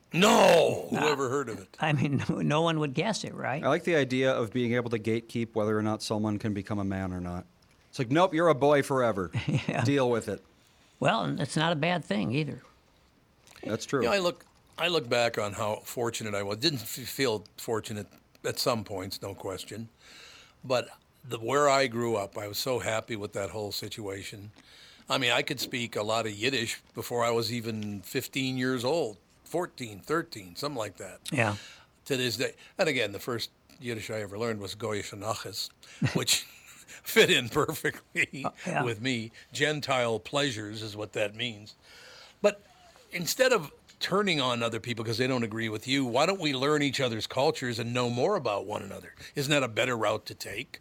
No, who ever heard of it? I mean, no, no one would guess it, right? I like the idea of being able to gatekeep whether or not someone can become a man or not. It's like, nope, you're a boy forever. Yeah. Deal with it. Well, and it's not a bad thing either. That's true. You know, I look, I look back on how fortunate I was. Didn't f- feel fortunate at some points, no question, but the where I grew up, I was so happy with that whole situation. I mean, I could speak a lot of Yiddish before I was even fifteen years old, fourteen, thirteen, something like that. Yeah. To this day, and again, the first Yiddish I ever learned was Goyish Anachas, which fit in perfectly yeah. with me. Gentile pleasures is what that means. But instead of turning on other people because they don't agree with you, why don't we learn each other's cultures and know more about one another? Isn't that a better route to take?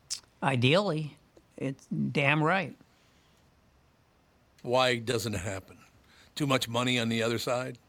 Ideally, it's damn right. Why doesn't it happen? Too much money on the other side?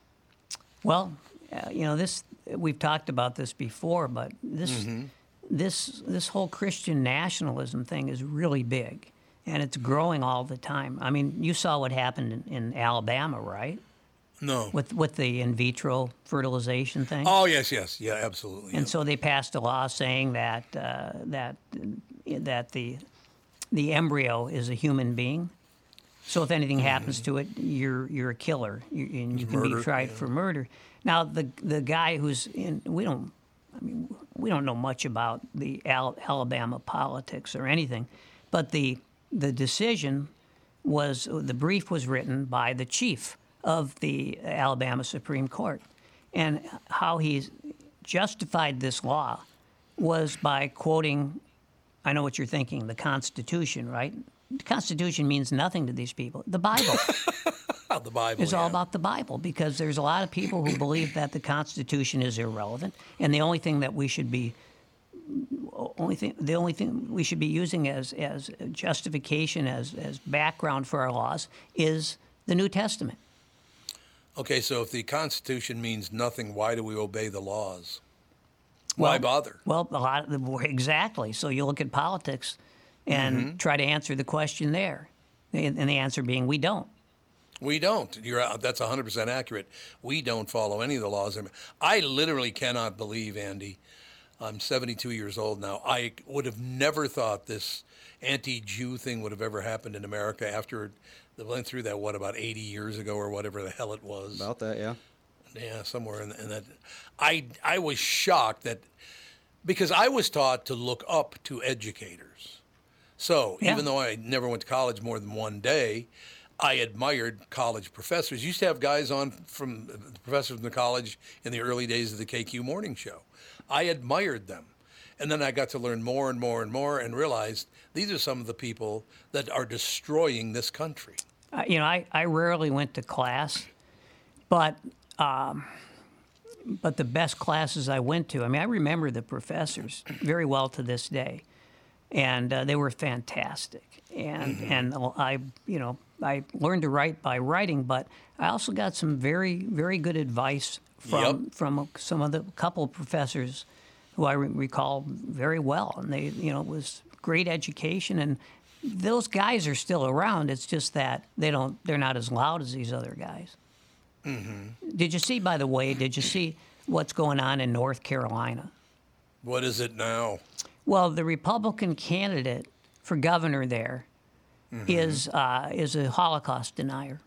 Well, uh, you know, this we've talked about this before, but this Mm-hmm. this this whole Christian nationalism thing is really big, and it's growing all the time. I mean, you saw what happened in, in Alabama, right? No. With with the in vitro fertilization thing. Oh, yes, yes. Yeah, absolutely. And yeah. so they passed a law saying that uh, that that the the embryo is a human being. So if anything happens to it, you're you're a killer, you, and you can Murder, be tried yeah. for murder. Now the the guy who's in, we don't, I mean, we don't know much about the Al- Alabama politics or anything, but the the decision was the brief was written by the chief of the Alabama Supreme Court, and how he's justified this law was by quoting, I know what you're thinking, the Constitution, right? The Constitution means nothing to these people. The Bible the Bible is all yeah. about the Bible, because there's a lot of people who believe that the Constitution is irrelevant, and the only thing that we should be only thing the only thing we should be using as as justification as as background for our laws is the New Testament. Okay, so if the Constitution means nothing, why do we obey the laws? Why Well- bother? Well, a lot of the, exactly. So you look at politics and Mm-hmm. try to answer the question there, and and the answer being we don't. We don't. You're out. That's one hundred percent accurate. We don't follow any of the laws. I literally cannot believe, Andy, I'm seventy-two years old now. I would have never thought this anti-Jew thing would have ever happened in America after they went through that, what, about eighty years ago or whatever the hell it was. About that, yeah. Yeah, somewhere in, in that. I, I was shocked that, because I was taught to look up to educators. So Yeah. even though I never went to college more than one day, I admired college professors. Used to have guys on from the professors from the college in the early days of the K Q morning show. I admired them. And then I got to learn more and more and more and realized these are some of the people that are destroying this country. Uh, you know, I, I rarely went to class, but um, but the best classes I went to, I mean, I remember the professors very well to this day, and uh, they were fantastic. And and I, you know, I learned to write by writing, but I also got some very very good advice from Yep. from some of the couple of professors who I re- recall very well, and they, you know, it was great education, and those guys are still around. It's just that they don't. They're not as loud as these other guys. Mm-hmm. Did you see, by the way? Did you see what's going on in North Carolina? What is it now? Well, the Republican candidate for governor there Mm-hmm. is uh, is a Holocaust denier.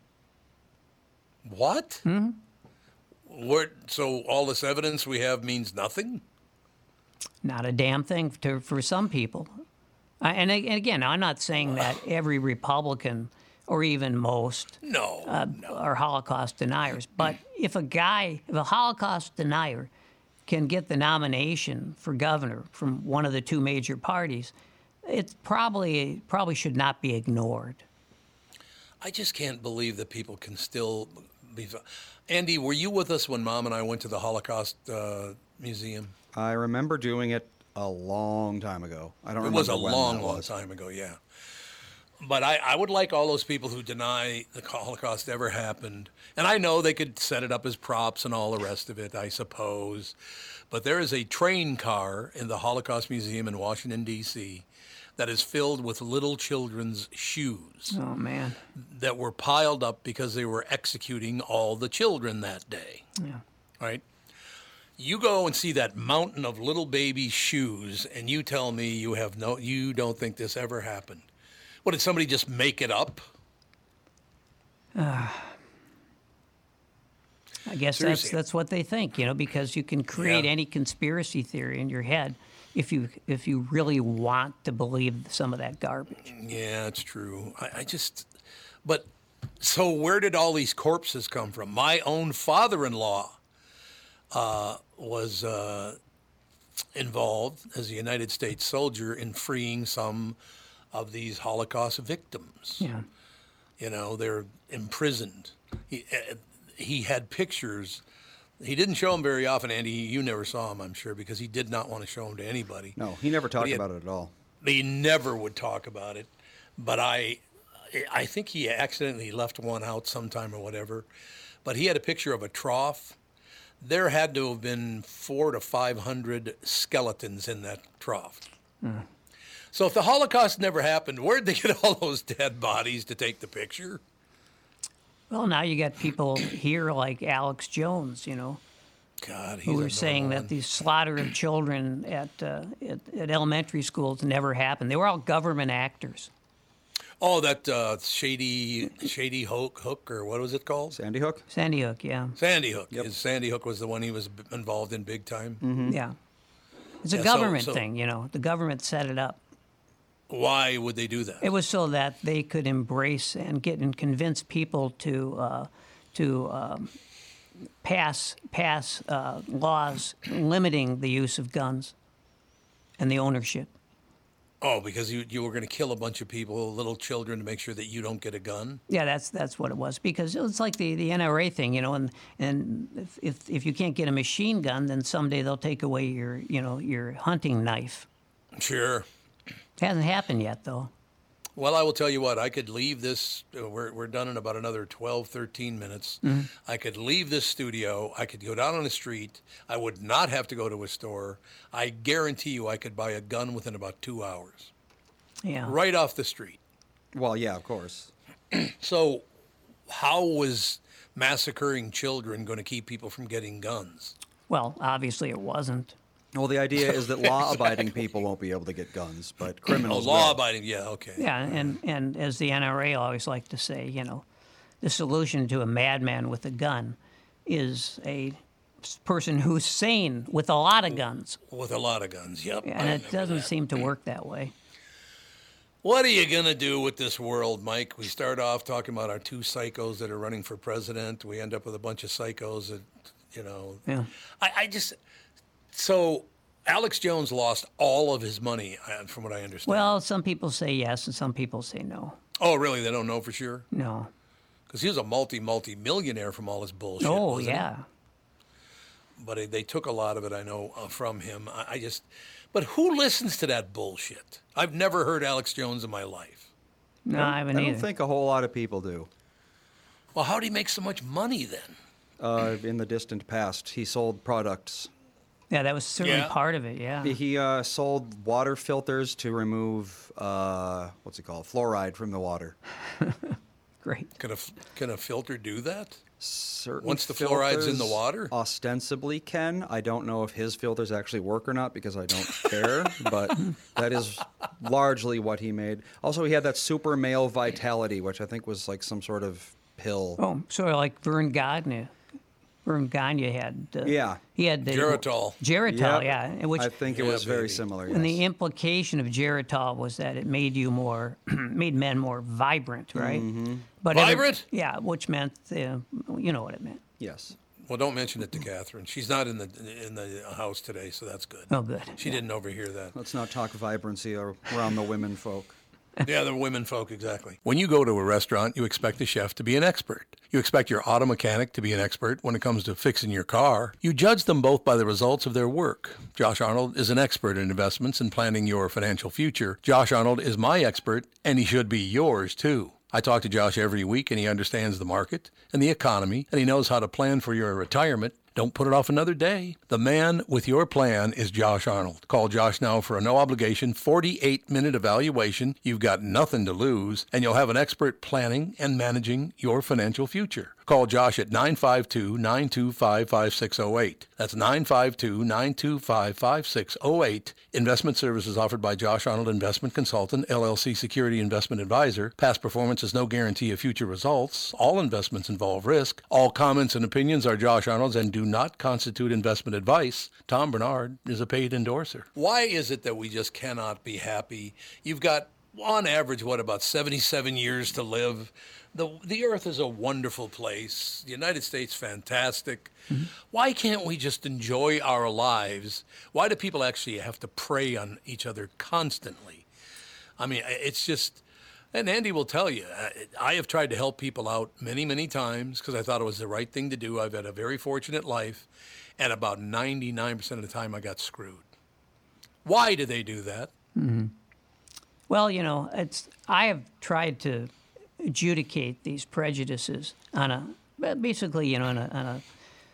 What? Hmm? What? So all this evidence we have means nothing? Not a damn thing to, for some people. I, and, and again, I'm not saying that every Republican or even most No. uh, no. are Holocaust deniers. But if a guy, if a Holocaust denier can get the nomination for governor from one of the two major parties, it probably probably should not be ignored. I just can't believe that people can still be. Andy, were you with us when Mom and I went to the Holocaust uh, Museum? I remember doing it a long time ago. I don't It remember was a when long, that long was. time ago, yeah. But I, I would like all those people who deny the Holocaust ever happened. And I know they could set it up as props and all the rest of it, I suppose. But there is a train car in the Holocaust Museum in Washington, D C that is filled with little children's shoes Oh, man. that were piled up because they were executing all the children that day. Yeah. Right? You go and see that mountain of little baby shoes, and you tell me you have no, you don't think this ever happened. What, did somebody just make it up? Uh, I guess that's Seriously. that's what they think, you know, because you can create Yeah. any conspiracy theory in your head if you if you really want to believe some of that garbage. Yeah, it's true. I, I just, but so where did all these corpses come from? My own father-in-law uh, was uh, involved as a United States soldier in freeing some of these Holocaust victims. Yeah. You know, they're imprisoned. He, uh, he had pictures. He didn't show them very often, Andy. You never saw them, I'm sure, because he did not want to show them to anybody. No, he never talked he had- about it at all. He never would talk about it. But I, I think he accidentally left one out sometime or whatever. But he had a picture of a trough. There had to have been four to five hundred skeletons in that trough. Mm. So if the Holocaust never happened, where'd they get all those dead bodies to take the picture? Well, now you got people here like Alex Jones, you know, God, he's who a are saying normal that the slaughter of children at, uh, at at elementary schools never happened. They were all government actors. Oh, that uh, Shady Shady Hook Hook or what was it called? Sandy Hook? Sandy Hook, yeah. Sandy Hook. Is Sandy Hook was the one he was b- involved in big time. Mm-hmm. Yeah. It's a Yeah, so- government so- thing, you know. The government set it up. Why would they do that? It was so that they could embrace and get and convince people to uh, to um, pass pass uh, laws limiting the use of guns and the ownership. Oh, because you you were going to kill a bunch of people, little children, to make sure that you don't get a gun. Yeah, that's that's what it was. Because it's like the, the N R A thing, you know, and and if, if if you can't get a machine gun, then someday they'll take away your you know your hunting knife. Sure. It hasn't happened yet, though. Well, I will tell you what, I could leave this, uh, we're, we're done in about another twelve, thirteen minutes. Mm-hmm. I could leave this studio. I could go down on the street. I would not have to go to a store. I guarantee you I could buy a gun within about two hours. Yeah. Right off the street. Well, yeah, of course. So how was massacring children going to keep people from getting guns? Well, obviously it wasn't. Well, the idea is that law-abiding people won't be able to get guns, but Oh, criminals will. law-abiding, yeah, okay. Yeah, and, and as the N R A always like to say, you know, the solution to a madman with a gun is a s- person who's sane with a lot of guns. With a lot of guns, yep. I And it remember doesn't that. seem to work that way. What are you going to do with this world, Mike? We start off talking about our two psychos that are running for president. We end up with a bunch of psychos that, you know. Yeah. I, I just, so Alex Jones lost all of his money, uh, from what I understand. Well, some people say yes and some people say no. Oh, really? They don't know for sure? No. Because he was a multi, multi-millionaire from all his bullshit. Oh, wasn't he? yeah. But they- they took a lot of it, I know, uh, from him. I, I just, but who listens to that bullshit? I've never heard Alex Jones in my life. No, I haven't I don't either. think a whole lot of people do. Well, how did he make so much money then? Uh, in the distant past, he sold products Yeah, that was certainly Yeah. part of it, yeah. He uh, sold water filters to remove, uh, what's it called, fluoride from the water. Great. Can a can a filter do that? Certain Once the fluoride's in the filters water? ostensibly can. I don't know if his filters actually work or not because I don't care, but that is largely what he made. Also, he had that super male vitality, which I think was like some sort of pill. Oh, sort of like Vern Gagne. Vern Gagne had. Uh, Yeah. He had the Geritol. Geritol, Yep. yeah. Which I think it Yeah, was very baby. similar. and the yes. implication of Geritol was that it made you more, made men more vibrant, right? Mm-hmm. But every- Vibrant? yeah, which meant, uh, you know what it meant. Yes. Well, don't mention it to Catherine. She's not in the in the house today, so that's good. Oh, good. She didn't overhear that. Let's not talk vibrancy ar- around the women folk. Yeah, the women folk, exactly. When you go to a restaurant, you expect the chef to be an expert. You expect your auto mechanic to be an expert when it comes to fixing your car. You judge them both by the results of their work. Josh Arnold is an expert in investments and planning your financial future. Josh Arnold is my expert, and he should be yours, too. I talk to Josh every week, and he understands the market and the economy, and he knows how to plan for your retirement. Don't put it off another day. The man with your plan is Josh Arnold. Call Josh now for a no-obligation forty-eight minute evaluation. You've got nothing to lose, and you'll have an expert planning and managing your financial future. Call Josh at nine five two, nine two five, five six zero eight. That's nine five two, nine two five, five six zero eight. Investment services offered by Josh Arnold Investment Consultant, L L C Security Investment Advisor. Past performance is no guarantee of future results. All investments involve risk. All comments and opinions are Josh Arnold's and do not constitute investment advice. Tom Bernard is a paid endorser. Why is it that we just cannot be happy? You've got, on average, what, about seventy-seven years to live? The the earth is a wonderful place. The United States, fantastic. Mm-hmm. Why can't we just enjoy our lives? Why do people actually have to prey on each other constantly? I mean, it's just, and Andy will tell you, I have tried to help people out many, many times because I thought it was the right thing to do. I've had a very fortunate life, and about ninety-nine percent of the time I got screwed. Why do they do that? Mm-hmm. Well, you know, it's I have tried to adjudicate these prejudices on a basically, you know, on a, on a,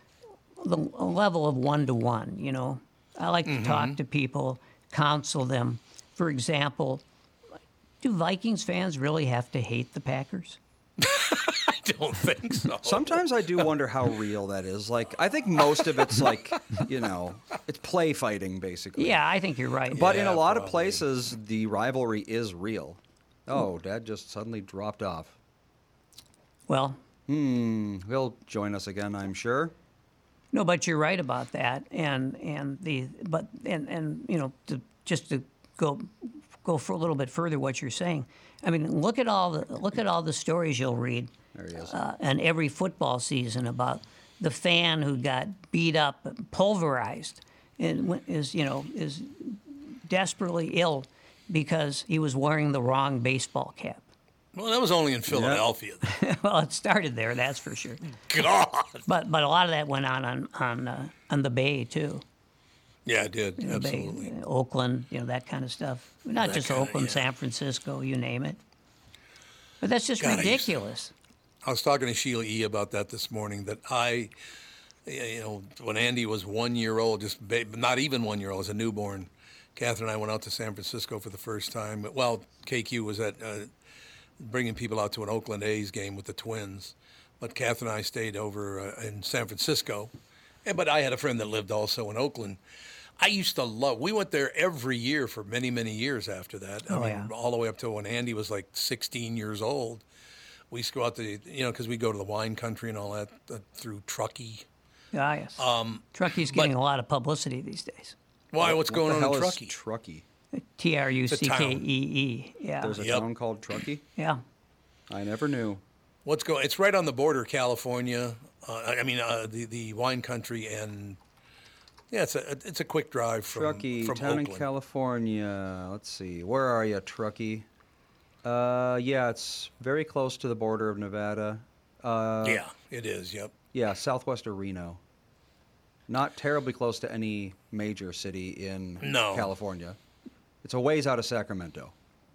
a level of one to one. You know, I like Mm-hmm. to talk to people, counsel them. For example, do Vikings fans really have to hate the Packers? I don't think so. Sometimes I do wonder how real that is. Like, I think most of it's like, you know, it's play fighting, basically. Yeah, I think you're right. But in Yeah, a lot probably. of places, the rivalry is real. Oh, Dad just suddenly dropped off. Well, Hmm, he'll join us again, I'm sure. no, but you're right about that, and and the but and and you know, to, just to go go for a little bit further, what you're saying. I mean, look at all the look at all the stories you'll read, There he is. uh, and every football season about the fan who got beat up, pulverized, and went- is you know is desperately ill because he was wearing the wrong baseball cap. Well, that was only in Philadelphia. Well, it started there, that's for sure. God. But but a lot of that went on on on, uh, on the Bay too. Yeah, it did. The Bay, Absolutely. uh, Oakland, you know, that kind of stuff. Not That just kinda, Oakland, yeah. San Francisco, you name it. But that's just God, I used to- ridiculous. I was talking to Sheila E. about that this morning, that I, you know, when Andy was one year old, just ba- not even one year old, as a newborn, Catherine and I went out to San Francisco for the first time. Well, K Q was at uh, bringing people out to an Oakland A's game with the Twins. But Catherine and I stayed over uh, in San Francisco. And, but I had a friend that lived also in Oakland. I used to love, we went there every year for many, many years after that. I Oh, mean, yeah. all the way up to when Andy was like sixteen years old. We used to go out to, you know, because we go to the wine country and all that uh, through Truckee. Ah, yes. Um, Truckee's getting a lot of publicity these days. why? What's What going the on hell in is Truckee? Truckee? T R U C K E town. E. Yeah. There's a Yep. town called Truckee? Yeah. I never knew. What's going? It's right on the border of California. Uh, I mean, uh, the the wine country, and yeah, it's a it's a quick drive from Truckee, from town Oakland. in California. Let's see. Where are you, Truckee? Uh, yeah, it's very close to the border of Nevada. Uh, yeah, it is. Yep. Yeah, southwest of Reno. Not terribly close to any major city in No. California. It's a ways out of Sacramento.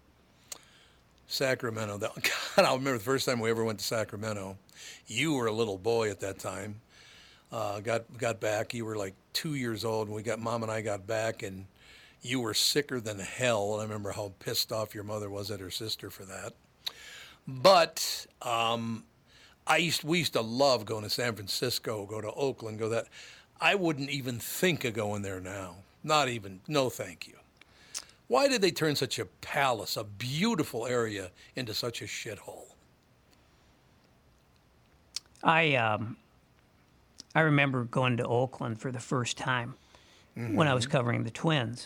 Sacramento. That, God, I remember the first time we ever went to Sacramento. You were a little boy at that time. uh, got got back. You were like two years old, and we got mom and I got back, and you were sicker than hell. And I remember how pissed off your mother was at her sister for that. But um, I used we used to love going to San Francisco, go to Oakland, go that. I wouldn't even think of going there now. Not even. No, thank you. Why did they turn such a palace, a beautiful area, into such a shithole? I um, I remember going to Oakland for the first time mm-hmm. when I was covering the Twins.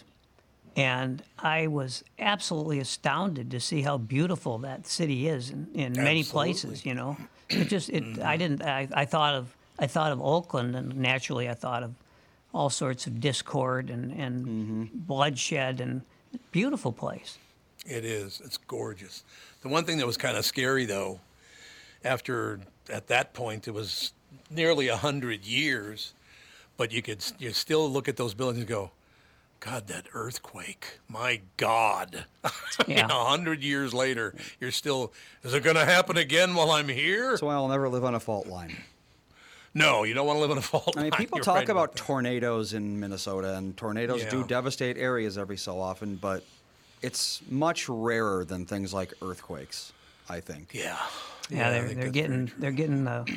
And I was absolutely astounded to see how beautiful that city is in, in many places, you know. It just, it, mm-hmm. I didn't, I, I thought of, I thought of Oakland, and naturally I thought of all sorts of discord and, and mm-hmm. bloodshed, and beautiful place. It is. It's gorgeous. The one thing that was kind of scary, though, after, at that point, it was nearly a hundred years, but you could, you still look at those buildings and go, God, that earthquake, my God. Yeah. A hundred years later, you're still, is it going to happen again while I'm here? That's why I'll never live on a fault line. No, you don't want to live on a fault line. I mean, people You're talk right about, about tornadoes in Minnesota, and tornadoes Yeah. do devastate areas every so often, but it's much rarer than things like earthquakes, I think. Yeah. Yeah, I they're, think they're that's getting, very true. they're getting uh,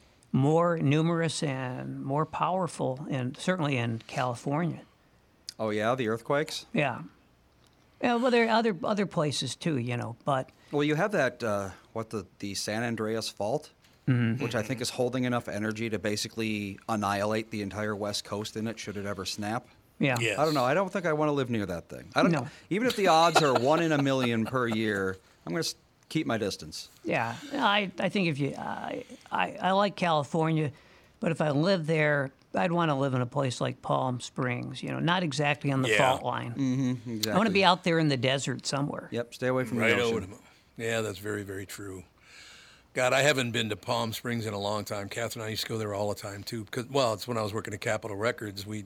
more numerous and more powerful, and certainly in California. Oh, yeah, the earthquakes? Yeah. Yeah, well, there are other other places too, you know, but Well, you have that, uh, what, the, the San Andreas Fault, mm-hmm. which I think is holding enough energy to basically annihilate the entire West Coast in it, should it ever snap. yeah. Yes. I don't know. I don't think I want to live near that thing. I don't No. know. Even if the odds are one in a million per year, I'm going to keep my distance. Yeah, I I think if you, I, I I like California, but if I lived there, I'd want to live in a place like Palm Springs. You know, not exactly on the Yeah. fault line. Mm-hmm, exactly. I want to be out there in the desert somewhere. Yep, stay away from Right the over ocean. to, yeah, that's very, very true. God, I haven't been to Palm Springs in a long time. Catherine and I used to go there all the time, too. Because, well, it's when I was working at Capitol Records. We'd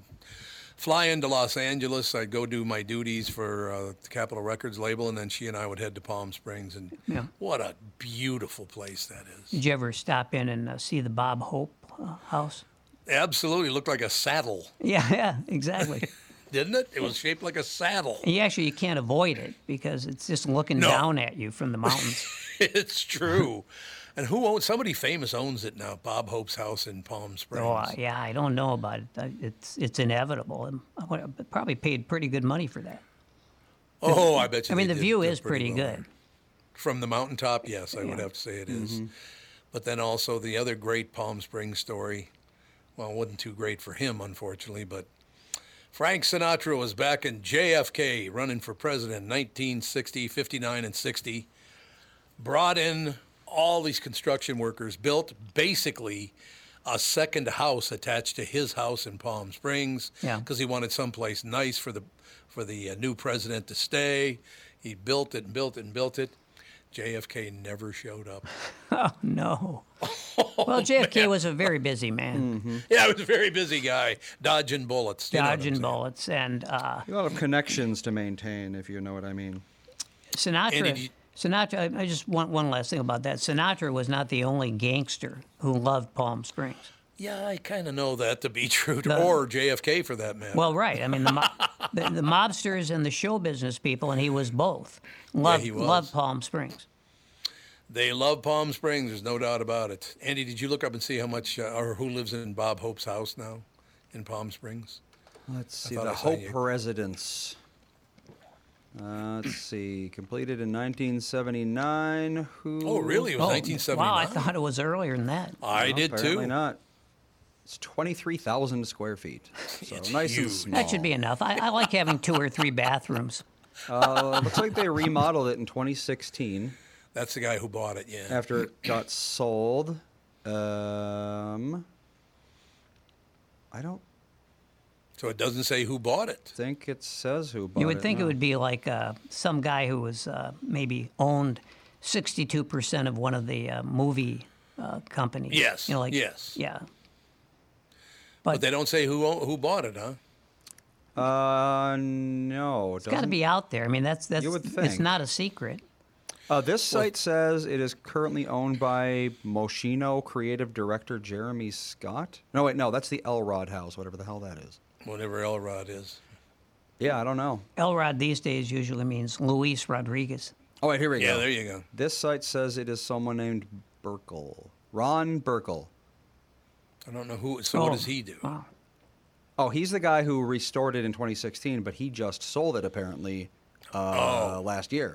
fly into Los Angeles. I'd go do my duties for uh, the Capitol Records label, and then she and I would head to Palm Springs. And Yeah. what a beautiful place that is. Did you ever stop in and uh, see the Bob Hope uh, house? Absolutely looked like a saddle, Yeah, yeah, exactly. didn't it? It was shaped like a saddle. And you actually you can't avoid it because it's just looking No. down at you from the mountains. It's true. And who owns, somebody famous owns it now, Bob Hope's house in Palm Springs. Oh, uh, yeah, I don't know about it. Uh, It's it's inevitable. And I would have probably paid pretty good money for that. Oh, I bet you I mean, they the did- view did is pretty well. good. From the mountaintop, yes, I would Yeah. have to say it is. But then also the other great Palm Springs story, well, it wasn't too great for him, unfortunately, but Frank Sinatra was back in J F K running for president in nineteen sixty, fifty-nine, and sixty. Brought in all these construction workers, built basically a second house attached to his house in Palm Springs Yeah. because he wanted someplace nice for the for the uh, new president to stay. He built it and built it and built it. J F K never showed up. Oh, no. Well, J F K was a very busy man, Yeah, he was a very busy guy, dodging bullets. you know what I'm dodging saying? bullets. And uh, A lot of connections to maintain, if you know what I mean. Sinatra, And did you- Sinatra, I I just want one last thing about that. Sinatra was not the only gangster who loved Palm Springs. Yeah, I kind of know that to be true, The- or J F K for that matter. Well, right. I mean, the, mo- the, the mobsters and the show business people, and he was both, loved, he was. loved Palm Springs. They love Palm Springs. There's no doubt about it. Andy, did you look up and see how much uh, or who lives in Bob Hope's house now in Palm Springs? Let's see, thought the I saw Hope you- residence. Uh, let's see, completed in nineteen seventy-nine. Who? Oh, really? It was Oh, nineteen seventy-nine. wow, I thought it was earlier than that. I No, did apparently too. not. It's twenty-three thousand square feet. So It's nice huge. and small. That should be enough. I, I like having two or three bathrooms. Uh, looks like they remodeled it in twenty sixteen That's the guy who bought it. Yeah. after it got sold. Um, I don't So it doesn't say who bought it. think it says who bought it. You would think it no. would be like uh, some guy who was uh, maybe owned sixty-two percent of one of the uh, movie uh, companies. Yes, You know, like, yes. Yeah. But they don't say who own- who bought it, huh? Uh, no. It's got to be out there. I mean, that's that's. You would It's think. not a secret. Uh, this site says it is currently owned by Moschino creative director Jeremy Scott. No, wait, no, that's the Elrod House, whatever the hell that is. Whatever Elrod is. Yeah, I don't know. Elrod these days usually means Luis Rodriguez. Oh, wait, here we Yeah, go. there you go. This site says it is someone named Burkle. Ron Burkle. I don't know who. So Oh, what does he do? Wow. Oh, he's the guy who restored it in twenty sixteen, but he just sold it apparently uh, Oh. last year.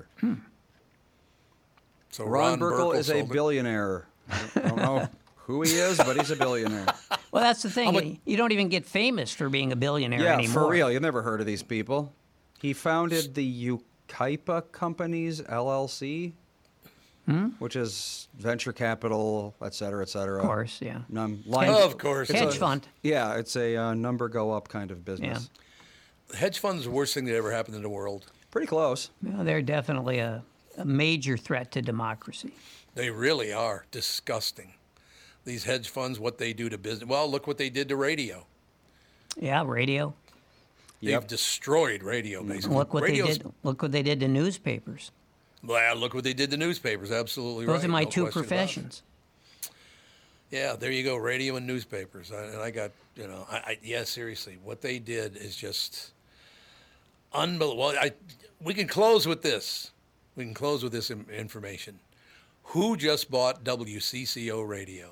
So Ron, Burkle, Burkle is a sold it? billionaire. I don't, I don't know who he is, but he's a billionaire. Well, that's the thing. about- You- you don't even get famous for being a billionaire Yeah, anymore. for real. You've never heard of these people. He founded the Ukaipa Companies, L L C, which is venture capital, et cetera, et cetera. Of course, yeah. Num- line- Of course. It's Hedge a- fund. Yeah, it's a uh, number go up kind of business. Hedge funds are the worst thing that ever happened in the world. Pretty close. Well, they're definitely a, a major threat to democracy. They really are disgusting. These hedge funds, what they do to business. Well, look what they did to radio. Yeah, radio. They've Yep. destroyed radio, basically. Look what Radio's- they did. Look what they did to newspapers. Well, look what they did to newspapers. Absolutely Those right. are my no two question about it. professions. Yeah, there you go, radio and newspapers. I, and I got, you know, I, I yeah, seriously, what they did is just unbelievable. Well, I, we can close with this. We can close with this im- information. Who just bought W C C O radio?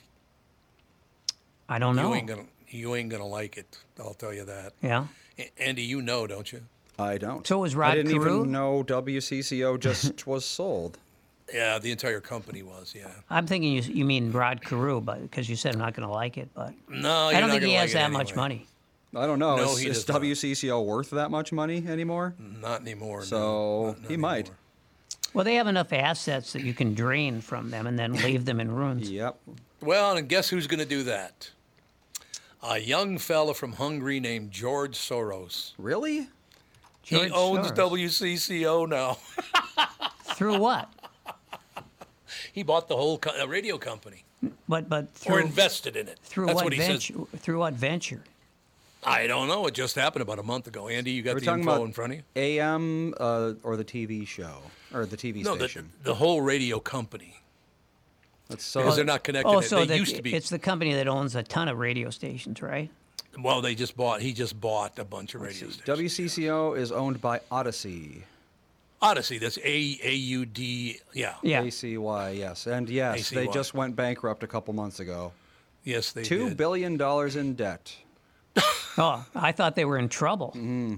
I don't know. You ain't gonna, you ain't gonna like it. I'll tell you that. Yeah. A- Andy, you know, don't you? I don't. So was Rod I didn't Carew? even know W C C O just was sold. Yeah, the entire company was. Yeah. I'm thinking you, you mean Rod Carew, but because you said I'm not going to like it. But No, I you're don't not think he gonna has like it that much anyway. money. I don't know. No, is he is does not. W C C O worth that much money anymore? Not anymore. no. So Not- not he might. anymore. Well, they have enough assets that you can drain from them and then leave them in ruins. Yep. Well, and guess who's going to do that? A young fella from Hungary named George Soros. Really? George he owns Soros. W C C O now. Through what? He bought the whole co- uh, radio company But but or through invested in it. through That's what, what he venture? says. Through what venture? I don't know. It just happened about a month ago. Andy, you Are got we the talking info about in front of you? A M uh, or the T V show or the T V No, the, station? the whole radio company. That's so. Because they're not connected. Oh, They- so they that used to be. it's the company that owns a ton of radio stations, right? Well, they just bought. He just bought a bunch of radio stations. W C C O is owned by Odyssey. Odyssey. That's A A U D. Yeah. Yeah. A C Y, yes. And yes, A C they Y. just went bankrupt a couple months ago. Yes, they Two did. billion dollars in debt. Oh, I thought they were in trouble.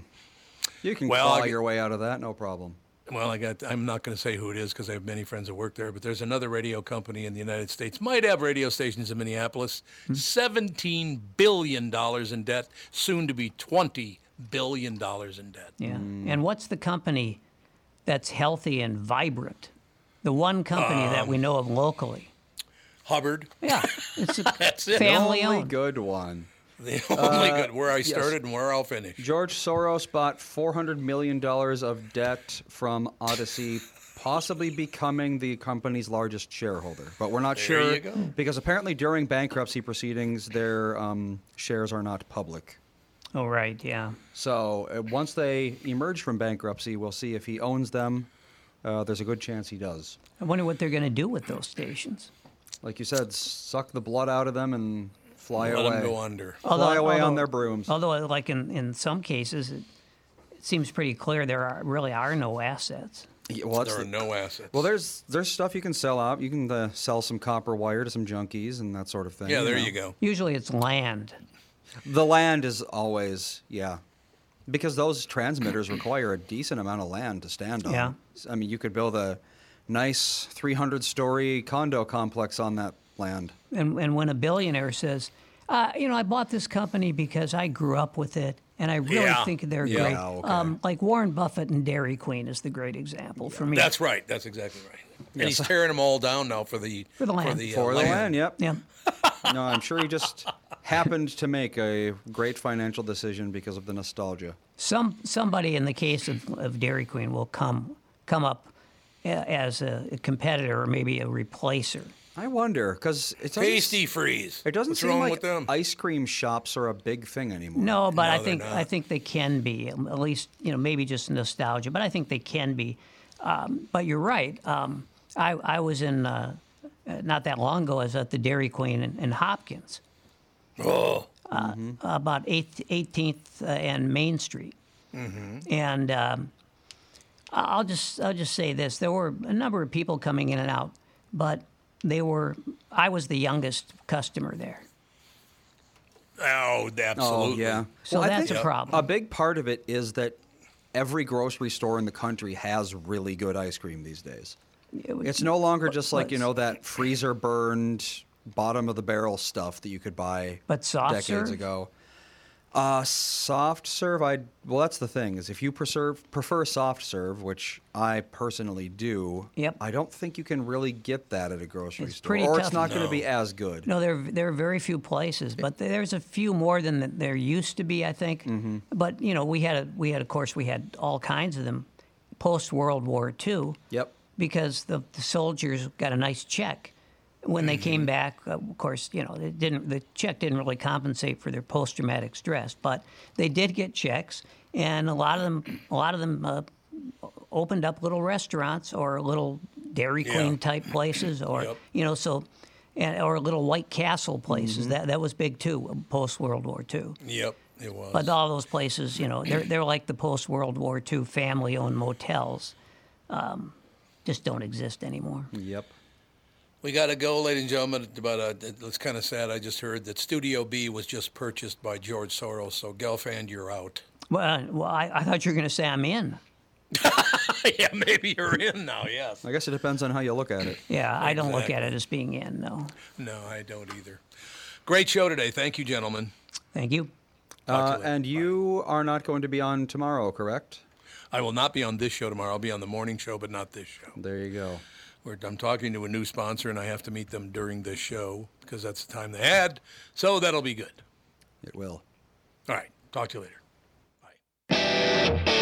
You can Well, claw I- your way out of that, no problem. Well, I got. I'm not going to say who it is because I have many friends that work there. But there's another radio company in the United States. Might have radio stations in Minneapolis. Seventeen billion dollars in debt. Soon to be twenty billion dollars in debt. Yeah. And what's the company that's healthy and vibrant? The one company that Um, we know of locally. Hubbard. Yeah. It's a That's it. family Only owned. good one. The only good. Where I started and where I'll finish. George Soros bought four hundred million dollars of debt from Odyssey, possibly becoming the company's largest shareholder. But we're not There sure you go. because apparently during bankruptcy proceedings, their um, shares are not public. Oh, right. Yeah. So uh, once they emerge from bankruptcy, we'll see if he owns them. Uh, there's a good chance he does. I wonder what they're going to do with those stations. Like you said, suck the blood out of them and fly Let away. them go under. Fly away on their brooms. Although, like in, in some cases, it, it seems pretty clear there are, really are no assets. Yeah, well, that's There are the- no assets. well, there's there's stuff you can sell out. You can uh, sell some copper wire to some junkies and that sort of thing. yeah, there know. you go. Usually it's land. The land is always, yeah. Because those transmitters require a decent amount of land to stand on. Yeah. I mean, you could build a nice three hundred story condo complex on that land. And, and when a billionaire says, uh, you know, I bought this company because I grew up with it, and I really Yeah. think they're Yeah. great. Okay. Um, like Warren Buffett and Dairy Queen is the great example for me. That's right. That's exactly right. And he's tearing them all down now for the For the land. For the, uh, For the land, yep. yeah. No, I'm sure he just happened to make a great financial decision because of the nostalgia. Some somebody in the case of, of Dairy Queen will come come up a- as a, a competitor or maybe a replacer. I wonder, because it doesn't, Tasty freeze. it doesn't What's seem wrong like with them? ice cream shops are a big thing anymore. No, but No, I they're think not. I think they can be at least you know maybe just nostalgia, but I think they can be Um, but you're right. Um, I, I was in, uh, not that long ago, I was at the Dairy Queen in, in Hopkins. Oh. Uh, mm-hmm. About eighteenth and Main Street. Mm-hmm. And um, I'll just I'll just say this. There were a number of people coming in and out, but they were, I was the youngest customer there. Oh, absolutely. Oh, yeah. So well, that's a problem. A big part of it is that every grocery store in the country has really good ice cream these days. It was, it's no longer just like, you know, that freezer burned, bottom of the barrel stuff that you could buy but soft decades serve? ago. Uh, soft serve, I well, that's the thing is if you prefer prefer soft serve, which I personally do. Yep. I don't think you can really get that at a grocery it's store, pretty or tough. it's not No. going to be as good. No, there there are very few places, but there's a few more than there used to be, I think. Mm-hmm. But you know, we had a, we had of course we had all kinds of them post World War Two. Yep. Because the, the soldiers got a nice check. When they came back, uh, of course, you know, it didn't. The check didn't really compensate for their post-traumatic stress, but they did get checks, and a lot of them, a lot of them uh, opened up little restaurants or little Dairy Queen Yeah. type places, or Yep. you know, so, and, or little White Castle places. That that was big too, post World War Two. Yep, it was. But all those places, you know, they're they're like the post World War Two family-owned motels, um, just don't exist anymore. Yep. We got to go, ladies and gentlemen. But uh, it's kind of sad. I just heard that Studio B was just purchased by George Soros. So, Gelfand, you're out. Well, well, I, I thought you were going to say I'm in. Yeah, maybe you're in now, yes. I guess it depends on how you look at it. Yeah, I don't look Exactly. at it as being in, no. No, I don't either. Great show today. Thank you, gentlemen. Thank you. Talk to Uh, you later. and you are not going to be on tomorrow, correct? I will not be on this show tomorrow. I'll be on the morning show, but not this show. There you go. We're, I'm talking to a new sponsor, and I have to meet them during this show because that's the time they had. So that'll be good. It will. All right. Talk to you later. Bye.